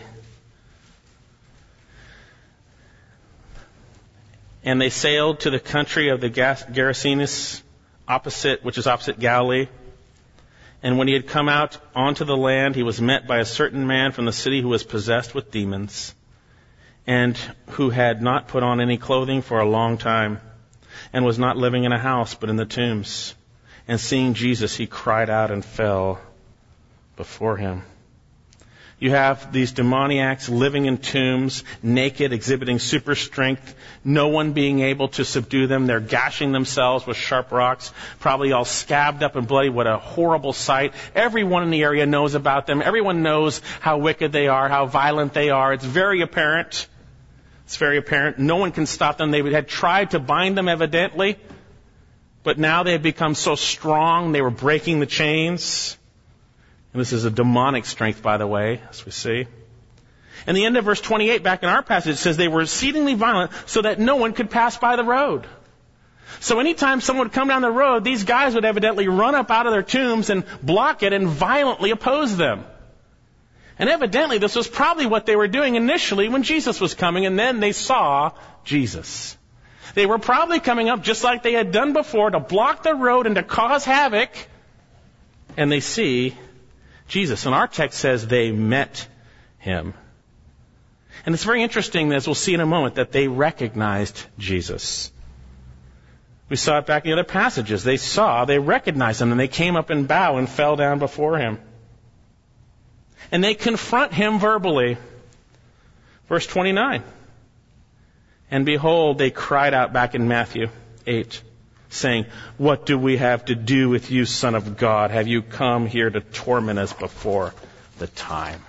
And they sailed to the country of the Gerasenes, opposite, which is opposite Galilee. And when he had come out onto the land, he was met by a certain man from the city who was possessed with demons, and who had not put on any clothing for a long time, and was not living in a house, but in the tombs. And seeing Jesus, he cried out and fell before him. You have these demoniacs living in tombs, naked, exhibiting super strength, no one being able to subdue them. They're gashing themselves with sharp rocks, probably all scabbed up and bloody. What a horrible sight. Everyone in the area knows about them. Everyone knows how wicked they are, how violent they are. It's very apparent. It's very apparent. No one can stop them. They had tried to bind them, evidently, but now they had become so strong, they were breaking the chains. And this is a demonic strength, by the way, as we see. And the end of verse twenty-eight, back in our passage, says they were exceedingly violent so that no one could pass by the road. So anytime someone would come down the road, these guys would evidently run up out of their tombs and block it and violently oppose them. And evidently this was probably what they were doing initially when Jesus was coming, and then they saw Jesus. They were probably coming up just like they had done before to block the road and to cause havoc. and they see Jesus. And our text says they met him. And it's very interesting, as we'll see in a moment, that they recognized Jesus. We saw it back in the other passages. They saw, they recognized him, and they came up and bowed and fell down before him. And they confront him verbally. Verse twenty-nine. And behold, they cried out back in Matthew eight, saying, "What do we have to do with you, Son of God? Have you come here to torment us before the time?"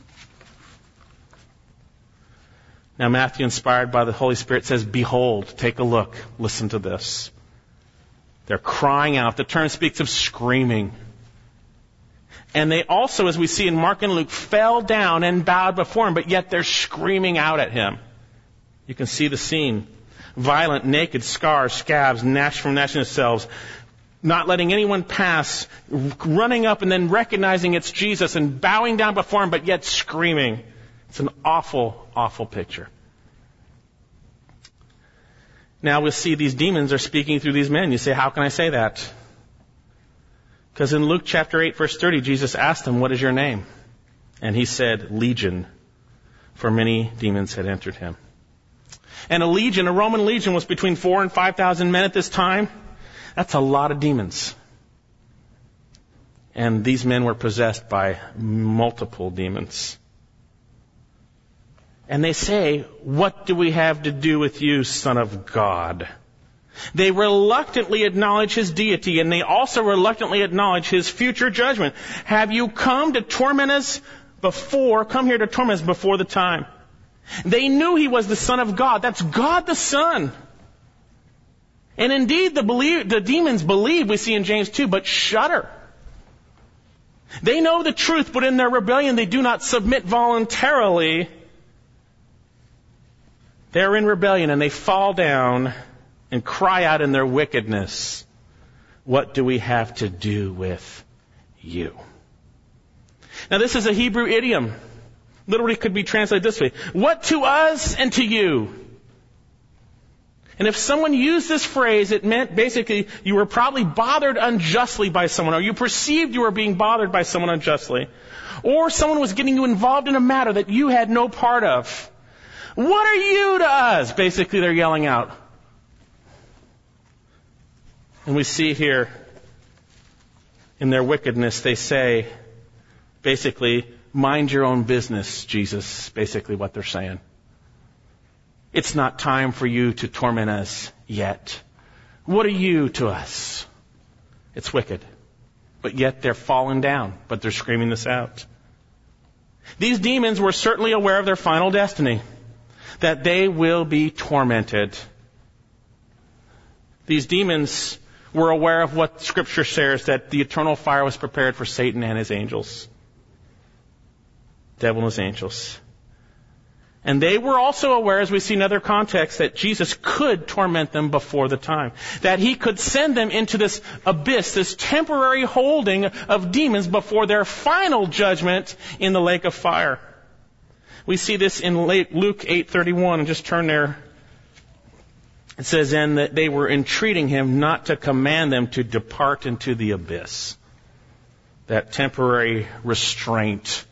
Now Matthew, inspired by the Holy Spirit, says, "Behold," take a look, listen to this. They're crying out. The term speaks of screaming. And they also, as we see in Mark and Luke, fell down and bowed before him, but yet they're screaming out at him. You can see the scene. Violent, naked, scars, scabs, gnashed from gnashing themselves, not letting anyone pass, running up and then recognizing it's Jesus and bowing down before him, but yet screaming. It's an awful, awful picture. Now we'll see these demons are speaking through these men. You say, how can I say that? Because in Luke chapter eight, verse thirty, Jesus asked him, "What is your name?" And he said, "Legion," for many demons had entered him. And a legion, a Roman legion, was between four and five thousand men at this time. That's a lot of demons. And these men were possessed by multiple demons. And they say, "What do we have to do with you, Son of God?" They reluctantly acknowledge his deity, and they also reluctantly acknowledge his future judgment. Have you come to torment us before, come here to torment us before the time? They knew he was the Son of God. That's God the Son. And indeed, the, believe, the demons believe, we see in James two, but shudder. They know the truth, but in their rebellion, they do not submit voluntarily. They're in rebellion, and they fall down and cry out in their wickedness, "What do we have to do with you?" Now this is a Hebrew idiom. Literally could be translated this way: "What to us and to you?" And if someone used this phrase, it meant basically you were probably bothered unjustly by someone, or you perceived you were being bothered by someone unjustly. Or someone was getting you involved in a matter that you had no part of. "What are you to us?" Basically they're yelling out. And we see here, in their wickedness, they say, basically, "Mind your own business, Jesus," basically what they're saying. It's not time for you to torment us yet. What are you to us? It's wicked. But yet they're falling down, but they're screaming this out. These demons were certainly aware of their final destiny, that they will be tormented. These demons were aware of what Scripture shares, that the eternal fire was prepared for Satan and his angels. Devil and his angels. And they were also aware, as we see in other contexts, that Jesus could torment them before the time. That he could send them into this abyss, this temporary holding of demons before their final judgment in the lake of fire. We see this in Luke eight thirty-one, and just turn there. It says then that they were entreating him not to command them to depart into the abyss. That temporary restraint.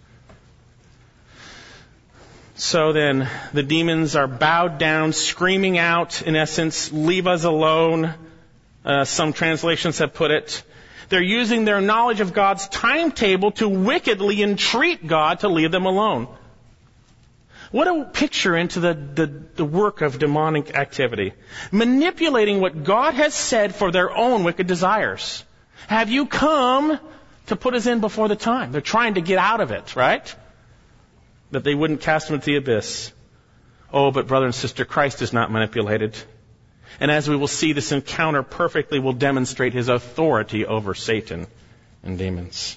So then the demons are bowed down, screaming out, in essence, "Leave us alone." Uh, some translations have put it. They're using their knowledge of God's timetable to wickedly entreat God to leave them alone. What a picture into the, the, the work of demonic activity. Manipulating what God has said for their own wicked desires. Have you come to put us in before the time? They're trying to get out of it, right? That they wouldn't cast them into the abyss. Oh, but brother and sister, Christ is not manipulated. And as we will see, this encounter perfectly will demonstrate his authority over Satan and demons.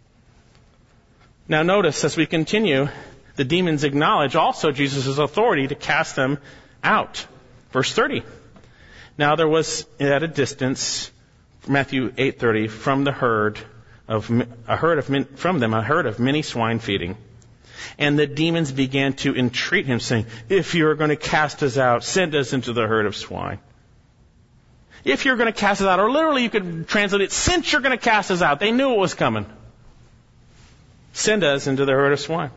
Now notice, as we continue, the demons acknowledge also Jesus' authority to cast them out. Verse thirty. Now there was at a distance, Matthew eight thirty, from the herd of a herd of from them a herd of many swine feeding. And the demons began to entreat him, saying, "If you are going to cast us out, send us into the herd of swine." if you're going to cast us out, or literally you could translate it, since you're going to cast us out. They knew it was coming. Send us into the herd of swine.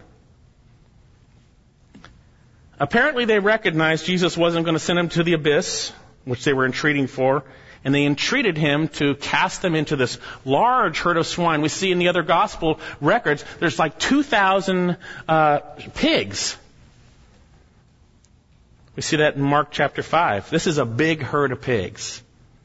Apparently they recognized Jesus wasn't going to send them to the abyss, which they were entreating for, and they entreated him to cast them into this large herd of swine. We see in the other gospel records, there's like two thousand uh, pigs. We see that in Mark chapter five. This is a big herd of pigs.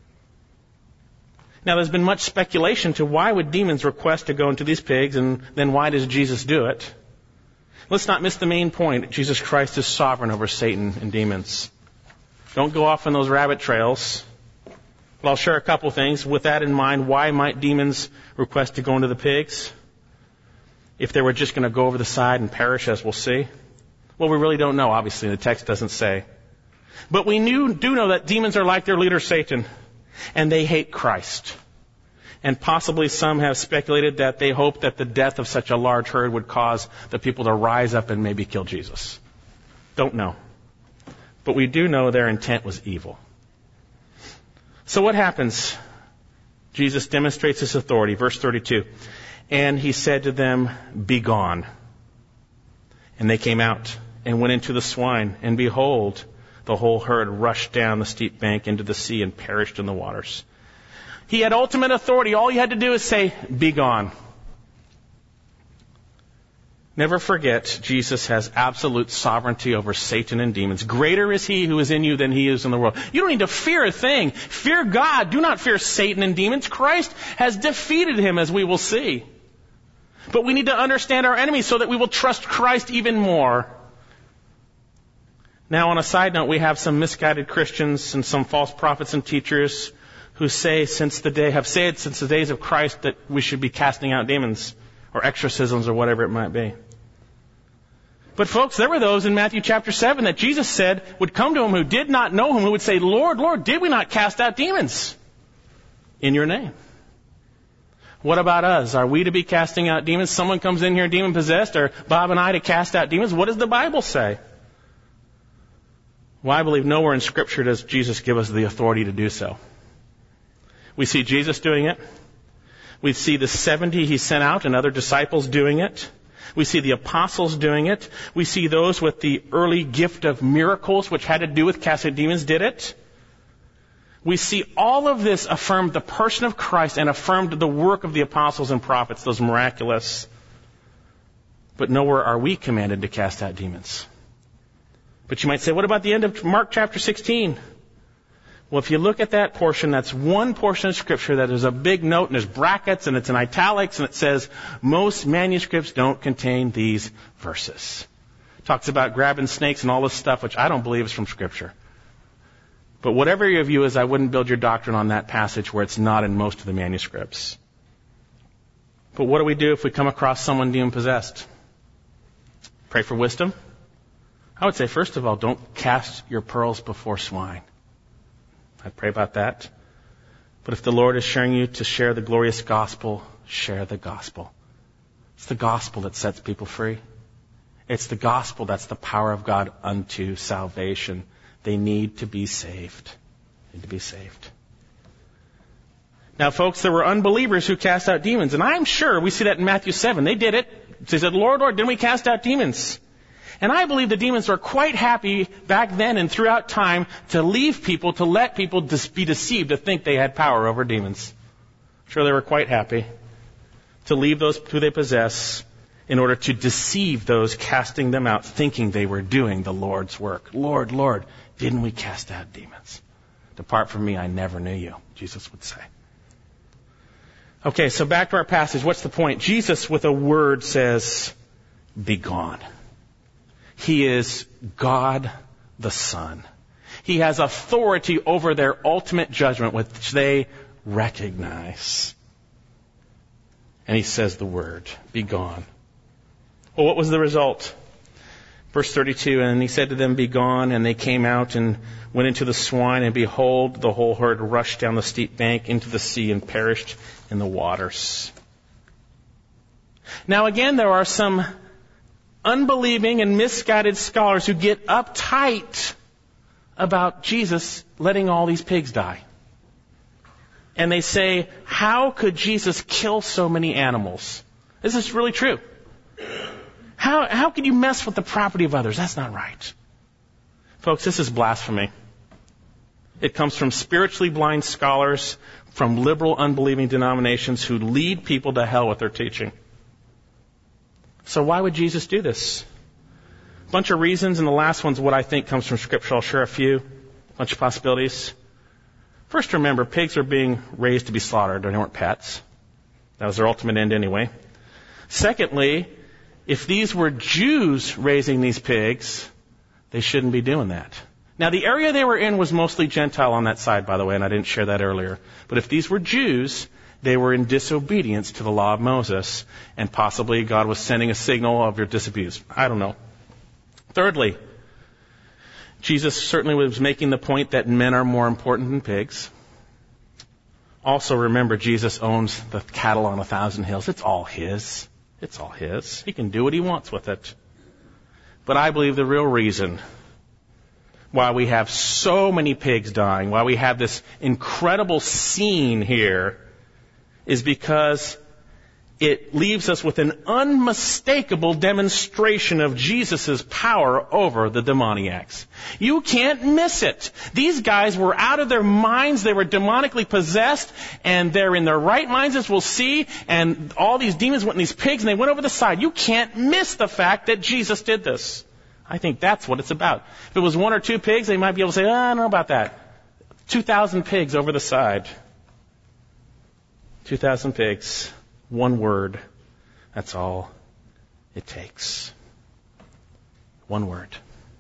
Now, there's been much speculation to why would demons request to go into these pigs, and then why does Jesus do it? Let's not miss the main point. Jesus Christ is sovereign over Satan and demons. Don't go off on those rabbit trails. But I'll share a couple things. With that in mind, why might demons request to go into the pigs? If they were just going to go over the side and perish, as we'll see. Well, we really don't know, obviously. The text doesn't say. But we knew, do know that demons are like their leader, Satan. And they hate Christ. And possibly some have speculated that they hope that the death of such a large herd would cause the people to rise up and maybe kill Jesus. Don't know. But we do know their intent was evil. So what happens? Jesus demonstrates his authority. Verse thirty-two. And he said to them, "Be gone." And they came out and went into the swine. And behold, the whole herd rushed down the steep bank into the sea and perished in the waters. He had ultimate authority. All you had to do is say, "Be gone." Never forget, Jesus has absolute sovereignty over Satan and demons. Greater is he who is in you than he is in the world. You don't need to fear a thing. Fear God. Do not fear Satan and demons. Christ has defeated him, as we will see. But we need to understand our enemies so that we will trust Christ even more. Now, on a side note, we have some misguided Christians and some false prophets and teachers who say since the day, have said since the days of Christ that we should be casting out demons or exorcisms or whatever it might be. But folks, there were those in Matthew chapter seven that Jesus said would come to him who did not know him, who would say, "Lord, Lord, did we not cast out demons in your name?" What about us? Are we to be casting out demons? Someone comes in here demon possessed, or Bob and I to cast out demons? What does the Bible say? Well, I believe nowhere in Scripture does Jesus give us the authority to do so. We see Jesus doing it. We see the seventy he sent out and other disciples doing it. We see the apostles doing it. We see those with the early gift of miracles, which had to do with casting demons, did it. We see all of this affirmed the person of Christ and affirmed the work of the apostles and prophets, those miraculous. But nowhere are we commanded to cast out demons. But you might say, what about the end of Mark chapter sixteen? Well, if you look at that portion, that's one portion of Scripture that is a big note, and there's brackets, and it's in italics, and it says, most manuscripts don't contain these verses. It talks about grabbing snakes and all this stuff, which I don't believe is from Scripture. But whatever your view is, I wouldn't build your doctrine on that passage where it's not in most of the manuscripts. But what do we do if we come across someone demon-possessed? Pray for wisdom? I would say, first of all, don't cast your pearls before swine. I'd pray about that. But if the Lord is sharing you to share the glorious gospel, share the gospel. It's the gospel that sets people free. It's the gospel that's the power of God unto salvation. They need to be saved. They need to be saved. Now, folks, there were unbelievers who cast out demons. And I'm sure we see that in Matthew seven. They did it. They said, "Lord, Lord, didn't we cast out demons?" And I believe the demons were quite happy back then and throughout time to leave people, to let people dis- be deceived, to think they had power over demons. I'm sure they were quite happy to leave those who they possess in order to deceive those casting them out, thinking they were doing the Lord's work. "Lord, Lord, didn't we cast out demons? Depart from me, I never knew you," Jesus would say. Okay, so back to our passage. What's the point? Jesus, with a word, says, "Be gone." He is God the Son. He has authority over their ultimate judgment, which they recognize. And he says the word, "Be gone." Well, what was the result? Verse thirty-two, and he said to them, "Be gone." And they came out and went into the swine, and behold, the whole herd rushed down the steep bank into the sea and perished in the waters. Now again, there are some unbelieving and misguided scholars who get uptight about Jesus letting all these pigs die. and they say, how could Jesus kill so many animals? Is this really true? How, how can you mess with the property of others? That's not right. Folks, this is blasphemy. It comes from spiritually blind scholars from liberal, unbelieving denominations who lead people to hell with their teaching. So why would Jesus do this? A bunch of reasons, and the last one's what I think comes from Scripture. I'll share a few. A bunch of possibilities. First, remember, pigs are being raised to be slaughtered. They weren't pets. That was their ultimate end anyway. Secondly, if these were Jews raising these pigs, they shouldn't be doing that. Now, the area they were in was mostly Gentile on that side, by the way, and I didn't share that earlier. But if these were Jews, they were in disobedience to the law of Moses, and possibly God was sending a signal of your disobedience. I don't know. Thirdly, Jesus certainly was making the point that men are more important than pigs. Also, remember, Jesus owns the cattle on a thousand hills. It's all his. It's all his. He can do what he wants with it. But I believe the real reason why we have so many pigs dying, why we have this incredible scene here, is because it leaves us with an unmistakable demonstration of Jesus' power over the demoniacs. You can't miss it. These guys were out of their minds. They were demonically possessed, and they're in their right minds, as we'll see, and all these demons went in these pigs, and they went over the side. You can't miss the fact that Jesus did this. I think that's what it's about. If it was one or two pigs, they might be able to say, oh, I don't know about that. two thousand pigs over the side. two thousand pigs. One word. That's all it takes. One word.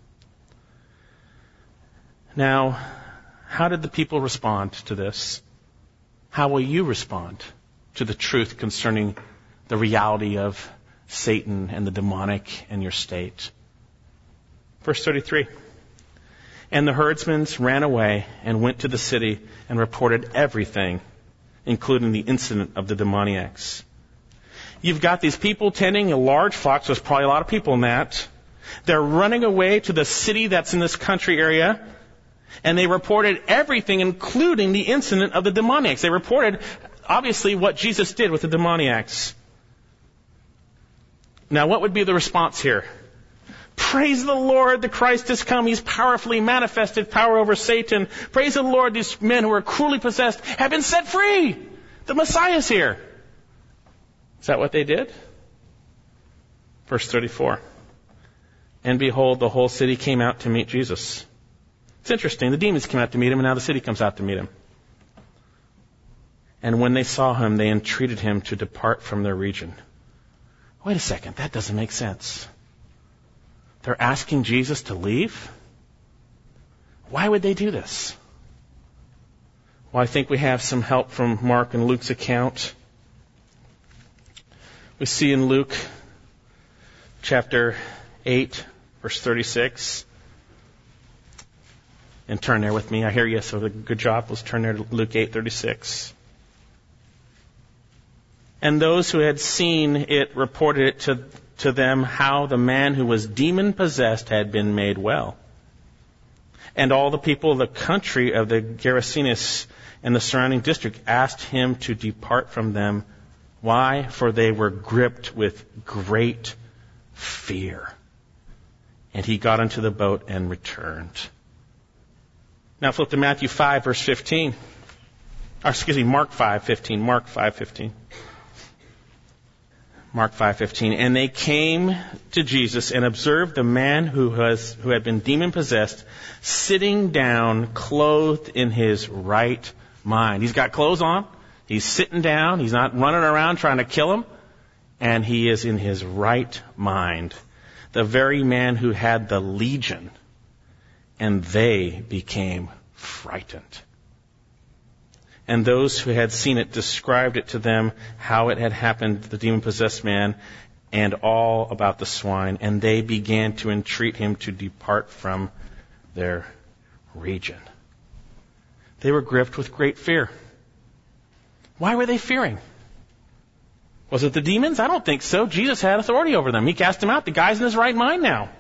Now, how did the people respond to this? How will you respond to the truth concerning the reality of Satan and the demonic and your state? Verse thirty-three. And the herdsmen ran away and went to the city and reported everything, including the incident of the demoniacs. You've got these people tending a large flock, so there's probably a lot of people in that. They're running away to the city that's in this country area, and they reported everything, including the incident of the demoniacs. They reported, obviously, what Jesus did with the demoniacs. Now, what would be the response here? Praise the Lord, the Christ has come. He's powerfully manifested power over Satan. Praise the Lord, these men who are cruelly possessed have been set free. The Messiah's here. Is that what they did? Verse thirty-four. And behold, the whole city came out to meet Jesus. It's interesting. The demons came out to meet him, and now the city comes out to meet him. And when they saw him, they entreated him to depart from their region. Wait a second. That doesn't make sense. They're asking Jesus to leave? Why would they do this? Well, I think we have some help from Mark and Luke's account. We see in Luke chapter eight, verse thirty-six. And turn there with me. I hear you, so good job. Let's turn there to Luke eight thirty-six. And those who had seen it reported it to, to them how the man who was demon-possessed had been made well. And all the people of the country of the Gerasenes and the surrounding district asked him to depart from them. Why? For they were gripped with great fear. And he got into the boat and returned. Now flip to Matthew five, verse fifteen. Or excuse me, Mark five, fifteen. Mark five, fifteen. Mark five fifteen. And they came to Jesus and observed the man who has who had been demon possessed sitting down, clothed in his right mind. He's got clothes on. He's sitting down. He's not running around trying to kill him. And he is in his right mind. The very man who had the legion. And they became frightened. And those who had seen it described it to them how it had happened to the demon-possessed man and all about the swine. And they began to entreat him to depart from their region. They were gripped with great fear. Why were they fearing? Was it the demons? I don't think so. Jesus had authority over them. He cast them out. The guy's in his right mind now.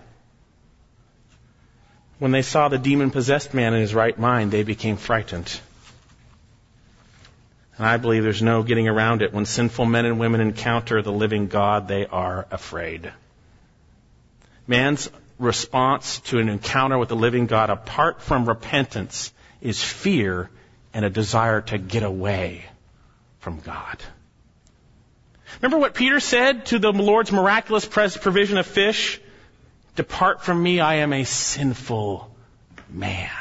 When they saw the demon-possessed man in his right mind, they became frightened. And I believe there's no getting around it. When sinful men and women encounter the living God, they are afraid. Man's response to an encounter with the living God, apart from repentance, is fear and a desire to get away from God. Remember what Peter said to the Lord's miraculous provision of fish? Depart from me, I am a sinful man.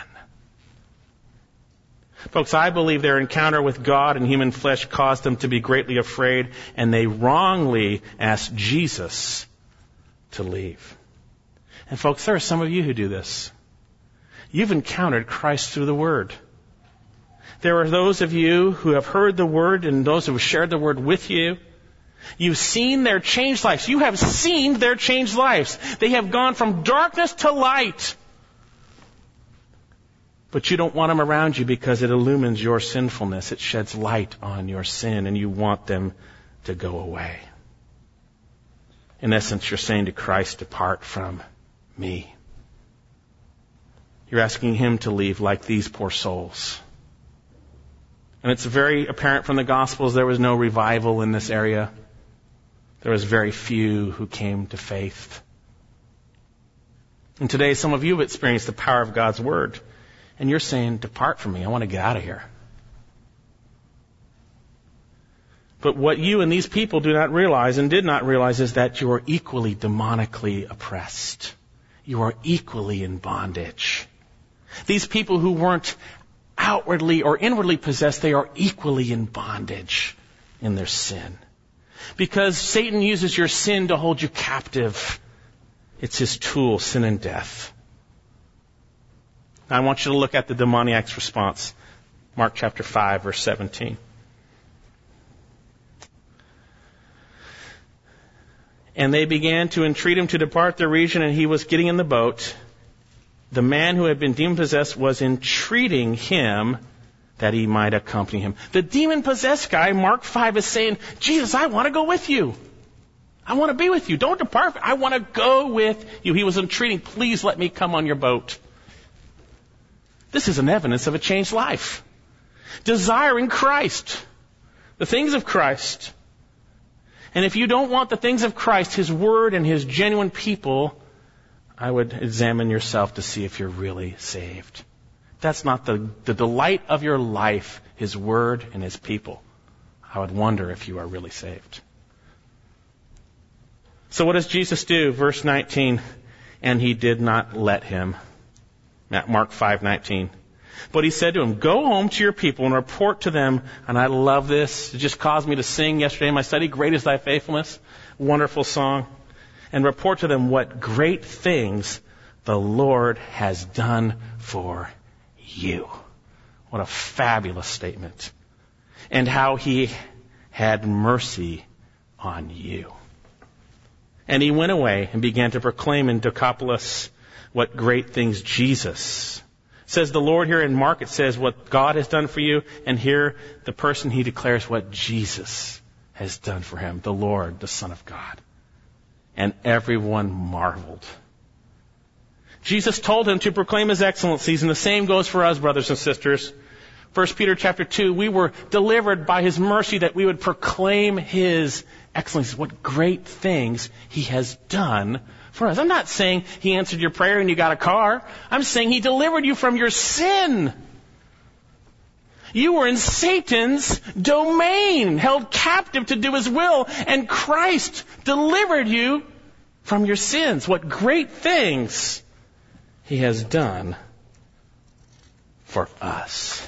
Folks, I believe their encounter with God in human flesh caused them to be greatly afraid, and they wrongly asked Jesus to leave. And folks, there are some of you who do this. You've encountered Christ through the Word. There are those of you who have heard the Word and those who have shared the Word with you. You've seen their changed lives. You have seen their changed lives. They have gone from darkness to light. But you don't want them around you because it illumines your sinfulness. It sheds light on your sin, and you want them to go away. In essence, you're saying to Christ, depart from me. You're asking him to leave like these poor souls. And it's very apparent from the Gospels there was no revival in this area. There was very few who came to faith. And today some of you have experienced the power of God's Word. And you're saying, depart from me. I want to get out of here. But what you and these people do not realize and did not realize is that you are equally demonically oppressed. You are equally in bondage. These people who weren't outwardly or inwardly possessed, they are equally in bondage in their sin. Because Satan uses your sin to hold you captive. It's his tool, sin and death. Now I want you to look at the demoniac's response. Mark chapter five, verse seventeen. And they began to entreat him to depart their region, and he was getting in the boat. The man who had been demon-possessed was entreating him that he might accompany him. The demon-possessed guy, Mark five, is saying, Jesus, I want to go with you. I want to be with you. Don't depart. I want to go with you. He was entreating, please let me come on your boat. This is an evidence of a changed life. Desiring Christ, the things of Christ. And if you don't want the things of Christ, His Word and His genuine people, I would examine yourself to see if you're really saved. That's not the, the delight of your life, His Word and His people. I would wonder if you are really saved. So what does Jesus do? Verse nineteen, and He did not let him. Mark five nineteen. But He said to him, go home to your people and report to them. And I love this. It just caused me to sing yesterday in my study, Great is Thy Faithfulness. Wonderful song. And report to them what great things the Lord has done for you. What a fabulous statement. And how He had mercy on you. And he went away and began to proclaim in Decapolis what great things Jesus says. The Lord here in Mark, it says what God has done for you. And here the person he declares what Jesus has done for him. The Lord, the Son of God. And everyone marveled. Jesus told him to proclaim His excellencies, and the same goes for us, brothers and sisters. First Peter chapter two, we were delivered by His mercy that we would proclaim His excellencies, what great things He has done for us. I'm not saying He answered your prayer and you got a car. I'm saying He delivered you from your sin. You were in Satan's domain, held captive to do His will, and Christ delivered you from your sins. What great things He has done for us.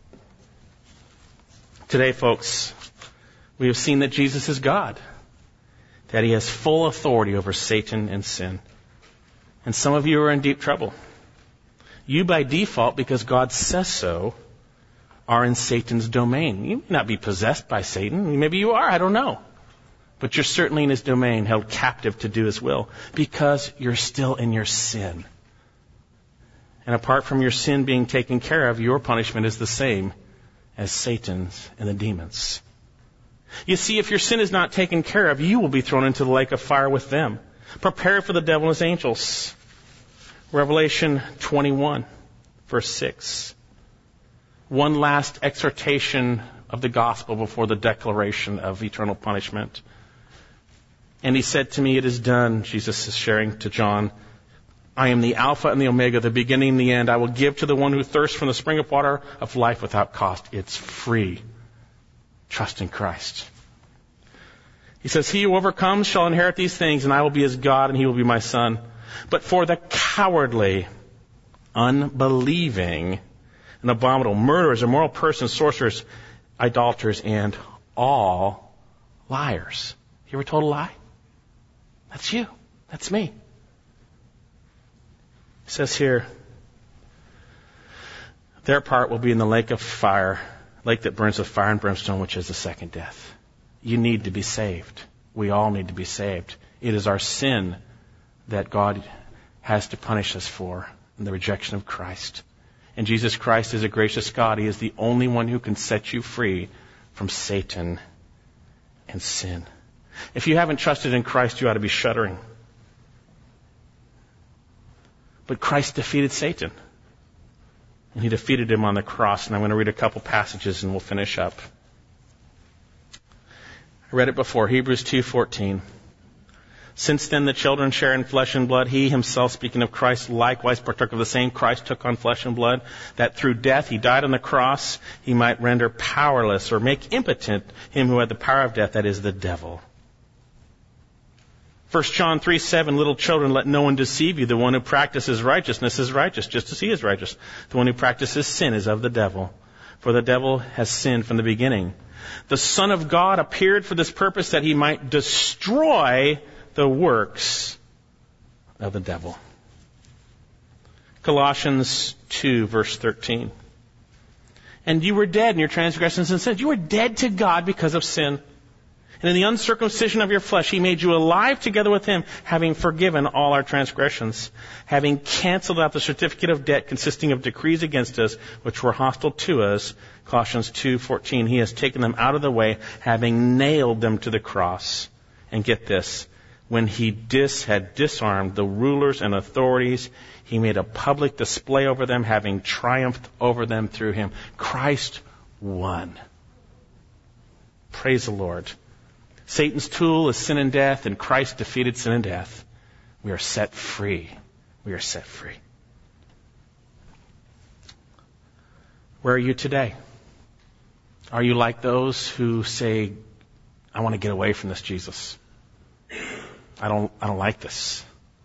Today, folks, we have seen that Jesus is God, that He has full authority over Satan and sin. And some of you are in deep trouble. You, by default, because God says so, are in Satan's domain. You may not be possessed by Satan. Maybe you are, I don't know. But you're certainly in his domain, held captive to do his will, because you're still in your sin. And apart from your sin being taken care of, your punishment is the same as Satan's and the demons. You see, if your sin is not taken care of, you will be thrown into the lake of fire with them. Prepare for the devil and his angels. Revelation twenty-one, verse six. One last exhortation of the gospel before the declaration of eternal punishment. And he said to me, "It is done," Jesus is sharing to John. "I am the Alpha and the Omega, the beginning and the end. I will give to the one who thirsts from the spring of water of life without cost." It's free. Trust in Christ. He says, "He who overcomes shall inherit these things, and I will be his God, and he will be my son. But for the cowardly, unbelieving, and abominable, murderers, immoral persons, sorcerers, idolaters, and all liars." You ever told a lie? That's you. That's me. It says here, their part will be in the lake of fire, lake that burns with fire and brimstone, which is the second death. You need to be saved. We all need to be saved. It is our sin that God has to punish us for, in the rejection of Christ. And Jesus Christ is a gracious God. He is the only one who can set you free from Satan and sin. If you haven't trusted in Christ, you ought to be shuddering. But Christ defeated Satan. And he defeated him on the cross. And I'm going to read a couple passages and we'll finish up. I read it before, Hebrews two fourteen. "Since then the children share in flesh and blood, he himself, speaking of Christ, likewise partook of the same. Christ took on flesh and blood, that through death he died on the cross, he might render powerless or make impotent him who had the power of death, that is, the devil." First John three seven, "Little children, let no one deceive you. The one who practices righteousness is righteous, just as he is righteous. The one who practices sin is of the devil. For the devil has sinned from the beginning. The Son of God appeared for this purpose, that he might destroy the works of the devil." Colossians two, verse thirteen. "And you were dead in your transgressions and sins." You were dead to God because of sin. "And in the uncircumcision of your flesh, he made you alive together with him, having forgiven all our transgressions, having canceled out the certificate of debt consisting of decrees against us, which were hostile to us." Colossians two fourteen. "He has taken them out of the way, having nailed them to the cross." And get this, "When he dis had disarmed the rulers and authorities, he made a public display over them, having triumphed over them through him." Christ won. Praise the Lord. Satan's tool is sin and death, and Christ defeated sin and death. We are set free. We are set free. Where are you today? Are you like those who say, "I want to get away from this Jesus. I don't, I don't like this"?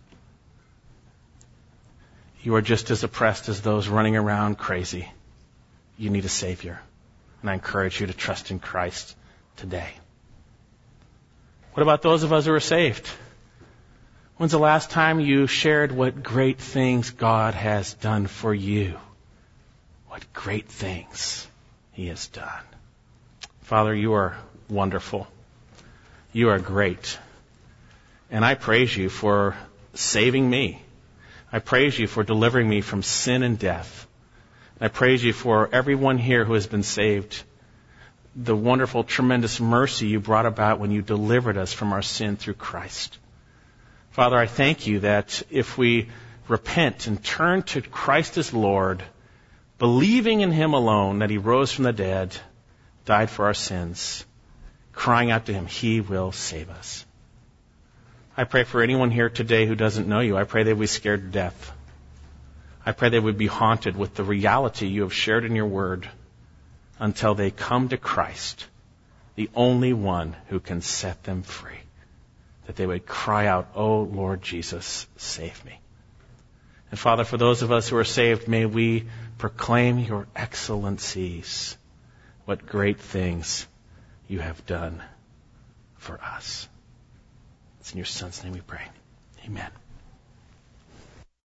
You are just as oppressed as those running around crazy. You need a Savior. And I encourage you to trust in Christ today. What about those of us who are saved? When's the last time you shared what great things God has done for you? What great things He has done. Father, you are wonderful. You are great. And I praise you for saving me. I praise you for delivering me from sin and death. I praise you for everyone here who has been saved. The wonderful, tremendous mercy you brought about when you delivered us from our sin through Christ. Father, I thank you that if we repent and turn to Christ as Lord, believing in Him alone, that He rose from the dead, died for our sins, crying out to Him, He will save us. I pray for anyone here today who doesn't know you. I pray they would be scared to death. I pray they would be haunted with the reality you have shared in your word until they come to Christ, the only one who can set them free. That they would cry out, "Oh, Lord Jesus, save me." And Father, for those of us who are saved, may we proclaim your excellencies, what great things you have done for us. It's in your Son's name we pray. Amen.